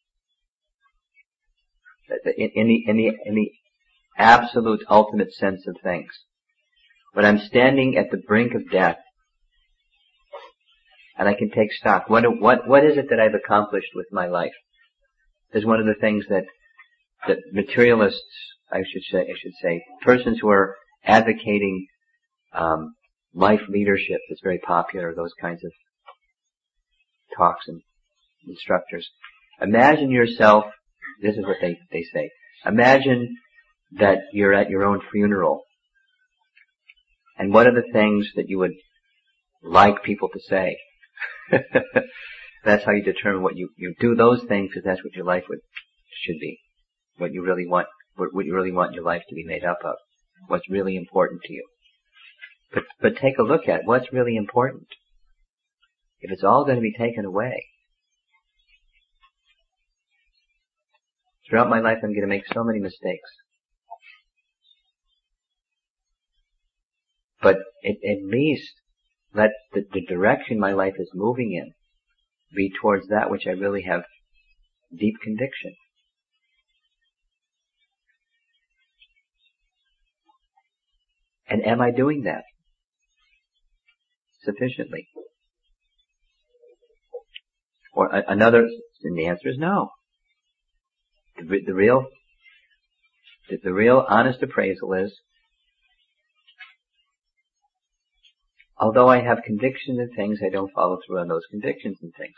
In, in, the, in, the, in the absolute ultimate sense of things. When I'm standing at the brink of death, and I can take stock, what, what, what is it that I've accomplished with my life? This is one of the things that, that materialists, I should say, I should say, persons who are advocating um, life leadership is very popular, those kinds of talks and instructors. Imagine yourself, this is what they, they say, imagine that you're at your own funeral, and what are the things that you would like people to say? That's how you determine what you, you do those things, because that's what your life would, should be. What you really want, what, what you really want your life to be made up of. What's really important to you. But, but take a look at what's really important. If it's all going to be taken away, throughout my life I'm going to make so many mistakes. But at, at least let the, the direction my life is moving in be towards that which I really have deep conviction. And am I doing that sufficiently? Or a, another, and the answer is no. The, the real, the, the real honest appraisal is, although I have convictions in things, I don't follow through on those convictions in things.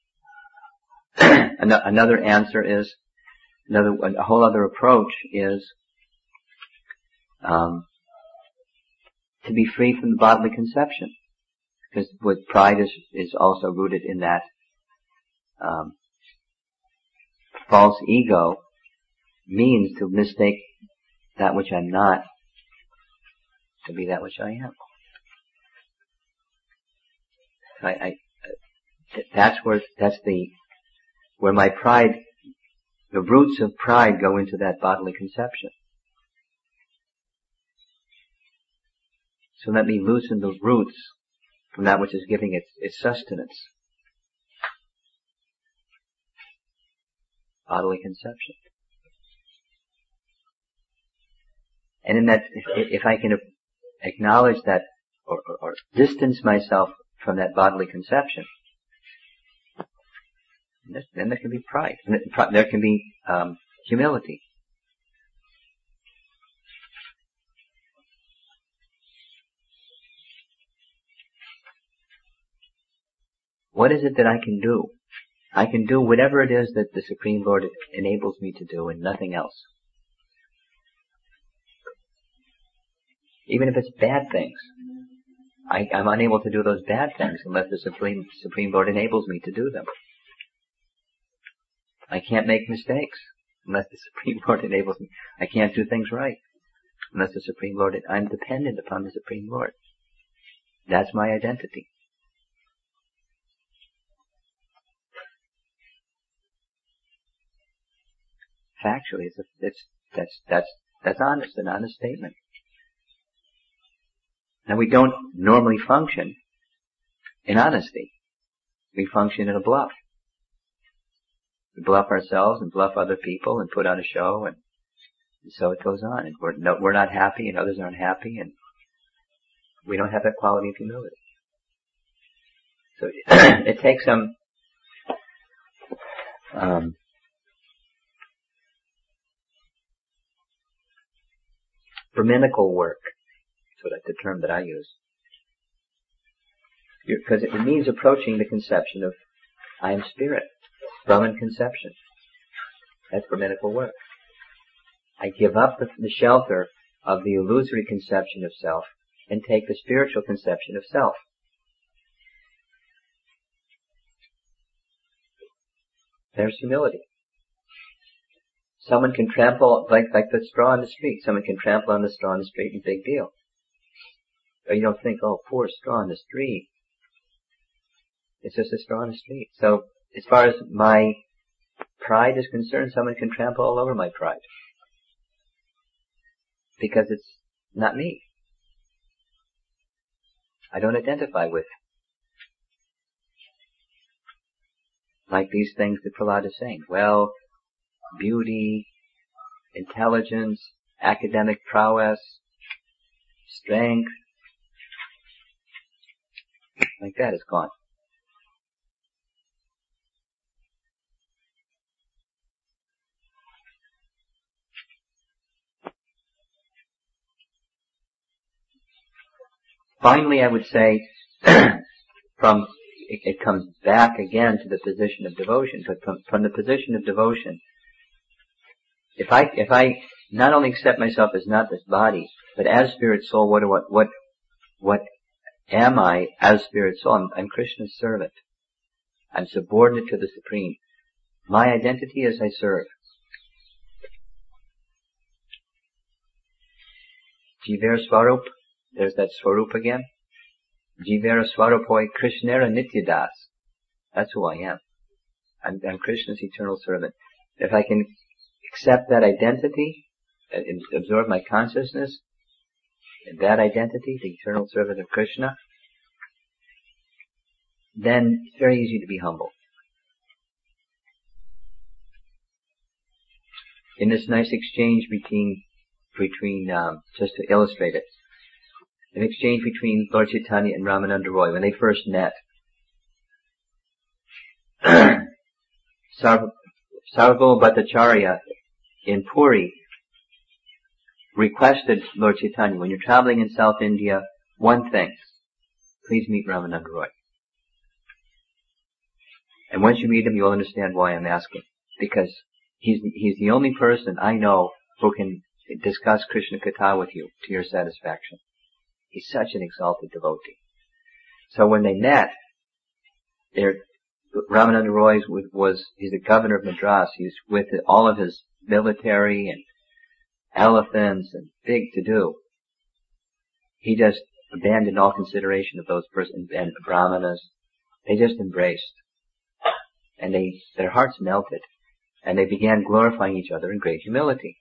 Another answer is, another, a whole other approach is um, to be free from the bodily conception, because what pride is is also rooted in that um, false ego means to mistake that which I'm not to be that which I am. I, I that's where that's the where my pride, the roots of pride go into that bodily conception. So let me loosen those roots from that which is giving it its sustenance. Bodily conception. And in that, if, if I can acknowledge that, or, or, or distance myself from that bodily conception, then there can be pride. There can be um, humility. What is it that I can do? I can do whatever it is that the Supreme Lord enables me to do and nothing else. Even if it's bad things. I, I'm unable to do those bad things unless the Supreme, Supreme Lord enables me to do them. I can't make mistakes unless the Supreme Lord enables me. I can't do things right unless the Supreme Lord, I'm dependent upon the Supreme Lord. That's my identity. Factually, it's, a, it's that's that's that's honest, an honest statement. Now we don't normally function in honesty. We function in a bluff. We bluff ourselves and bluff other people and put on a show, and, and so it goes on. And we're no, we're not happy, and others aren't happy, and we don't have that quality of humility. So it takes some um, Brahminical work. That's what the term that I use, because it means approaching the conception of I am spirit. Brahman conception. That's Brahminical work. I give up the, the shelter of the illusory conception of self and take the spiritual conception of self. There's humility. Someone can trample, like, like the straw in the street, someone can trample on the straw in the street and big deal. Or you don't think, oh, poor straw in the street. It's just a straw in the street. So, as far as my pride is concerned, someone can trample all over my pride. Because it's not me. I don't identify with. Like these things that Prahlad is saying. Well, beauty, intelligence, academic prowess, strength, like that is gone. Finally, I would say, from it, it comes back again to the position of devotion. But from, from the position of devotion, if I if I not only accept myself as not this body, but as spirit soul, what what what what am I as spirit soul? I'm, I'm Krishna's servant. I'm subordinate to the Supreme. My identity is I serve. Jiver Swarup. There's that Swarup again. Jivera Swarupoi Krishnera Nityadas. That's who I am. I'm, I'm Krishna's eternal servant. If I can accept that identity, and absorb my consciousness in that identity, the eternal servant of Krishna, then it's very easy to be humble. In this nice exchange between, between um, just to illustrate it, an exchange between Lord Chaitanya and Ramananda Roy when they first met. Sarv- Sarvabhauma Bhattacharya in Puri requested Lord Chaitanya, when you're traveling in South India, one thing, please meet Ramananda Roy. And once you meet him, you'll understand why I'm asking. Because he's, he's the only person I know who can discuss Krishna Katha with you to your satisfaction. He's such an exalted devotee. So when they met, they're, Ramananda Roy was, was, he's the governor of Madras. He's with all of his military and elephants and big to do. He just abandoned all consideration of those persons and brahmanas. They just embraced. And they, their hearts melted. And they began glorifying each other in great humility.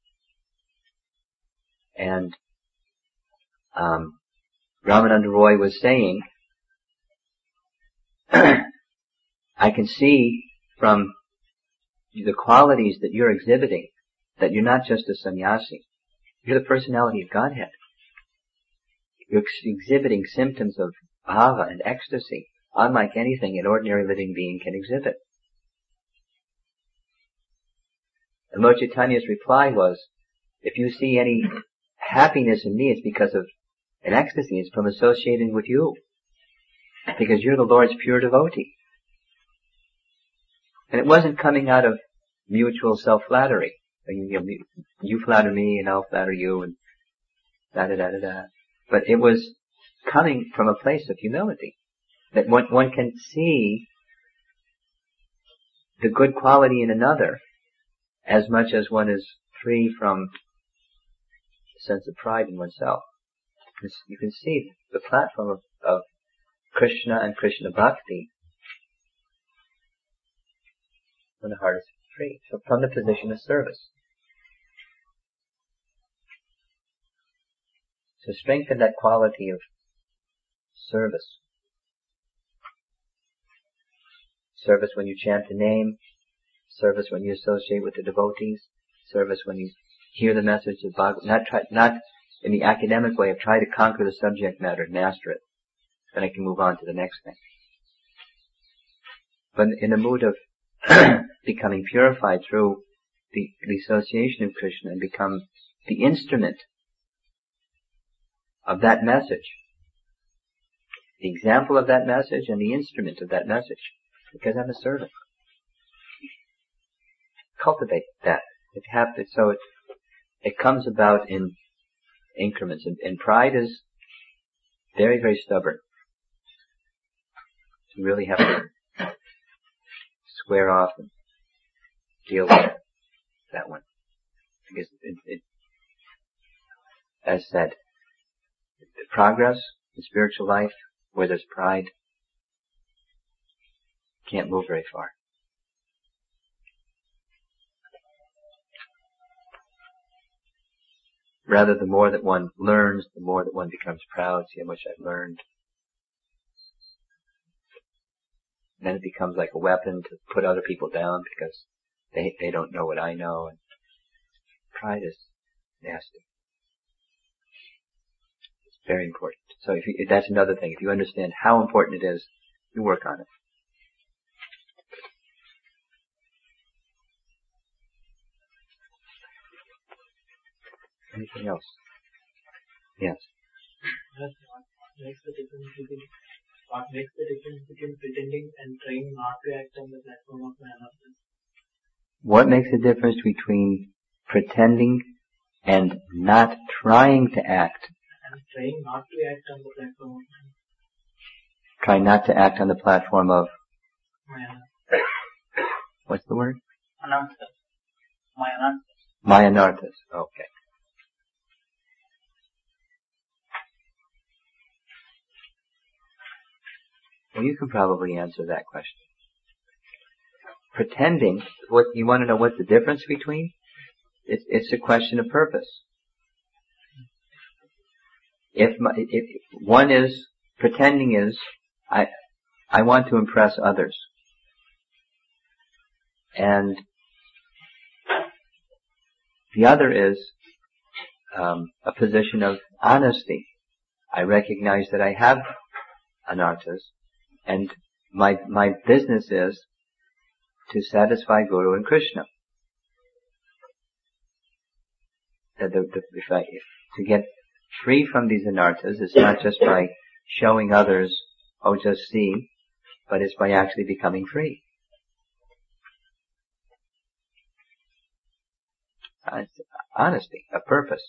And, um, Ramananda Roy was saying, I can see from the qualities that you're exhibiting that you're not just a sannyasi. You're the personality of Godhead. You're ex- exhibiting symptoms of bhava and ecstasy, unlike anything an ordinary living being can exhibit. And Lord Chaitanya's reply was, if you see any happiness in me, it's because of an ecstasy. It's from associating with you. Because you're the Lord's pure devotee. And it wasn't coming out of mutual self-flattery. You, you, you flatter me and I'll flatter you and da-da-da-da-da. But it was coming from a place of humility. That one, one can see the good quality in another as much as one is free from a sense of pride in oneself. You can see the platform of, of Krishna and Krishna Bhakti when the heart is free. So from the position of service. So strengthen that quality of service. Service when you chant the name. Service when you associate with the devotees. Service when you hear the message of Bhagavad. Not try, not in the academic way of try to conquer the subject matter and master it. Then I can move on to the next thing. But in the mood of becoming purified through the, the association of Krishna and become the instrument of that message. The example of that message and the instrument of that message. Because I'm a servant. Cultivate that. It have to, so it, it comes about in increments. And, and pride is very, very stubborn. You really have to square off and deal with that one. Because it, it, as said, the progress in spiritual life, where there's pride, can't move very far. Rather, the more that one learns, the more that one becomes proud. See how much I've learned. Then it becomes like a weapon to put other people down because they they don't know what I know. And pride is nasty. It's very important. So if, you, if that's another thing. If you understand how important it is, you work on it. Anything else? Yes. What makes the difference between what makes the difference between pretending and trying not to act on the platform of Mayanarthas? What makes the difference between pretending and not trying to act? And trying not to act on the platform of Mayanarthas. Try not to act on the platform of Mayanarthas. What's the word? Anarthas. Mayanarthas. Mayanarthas. Okay. Well, you can probably answer that question. Pretending, what you want to know what's the difference between? It's, it's a question of purpose. If, my, if one is, pretending is, I, I want to impress others. And the other is um, a position of honesty. I recognize that I have anarthas, and my my business is to satisfy Guru and Krishna. That the, the, if I, if, to get free from these anarthas, it's not just by showing others, oh, just see, but it's by actually becoming free. Uh, it's honesty, a purpose.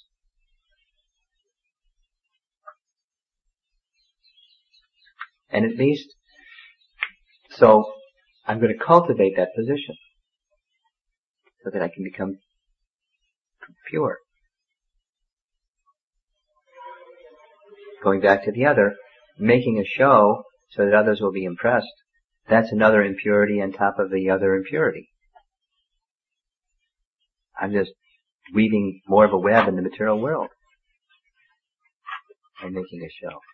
And at least, so I'm going to cultivate that position so that I can become pure. Going back to the other, making a show so that others will be impressed, that's another impurity on top of the other impurity. I'm just weaving more of a web in the material world and making a show.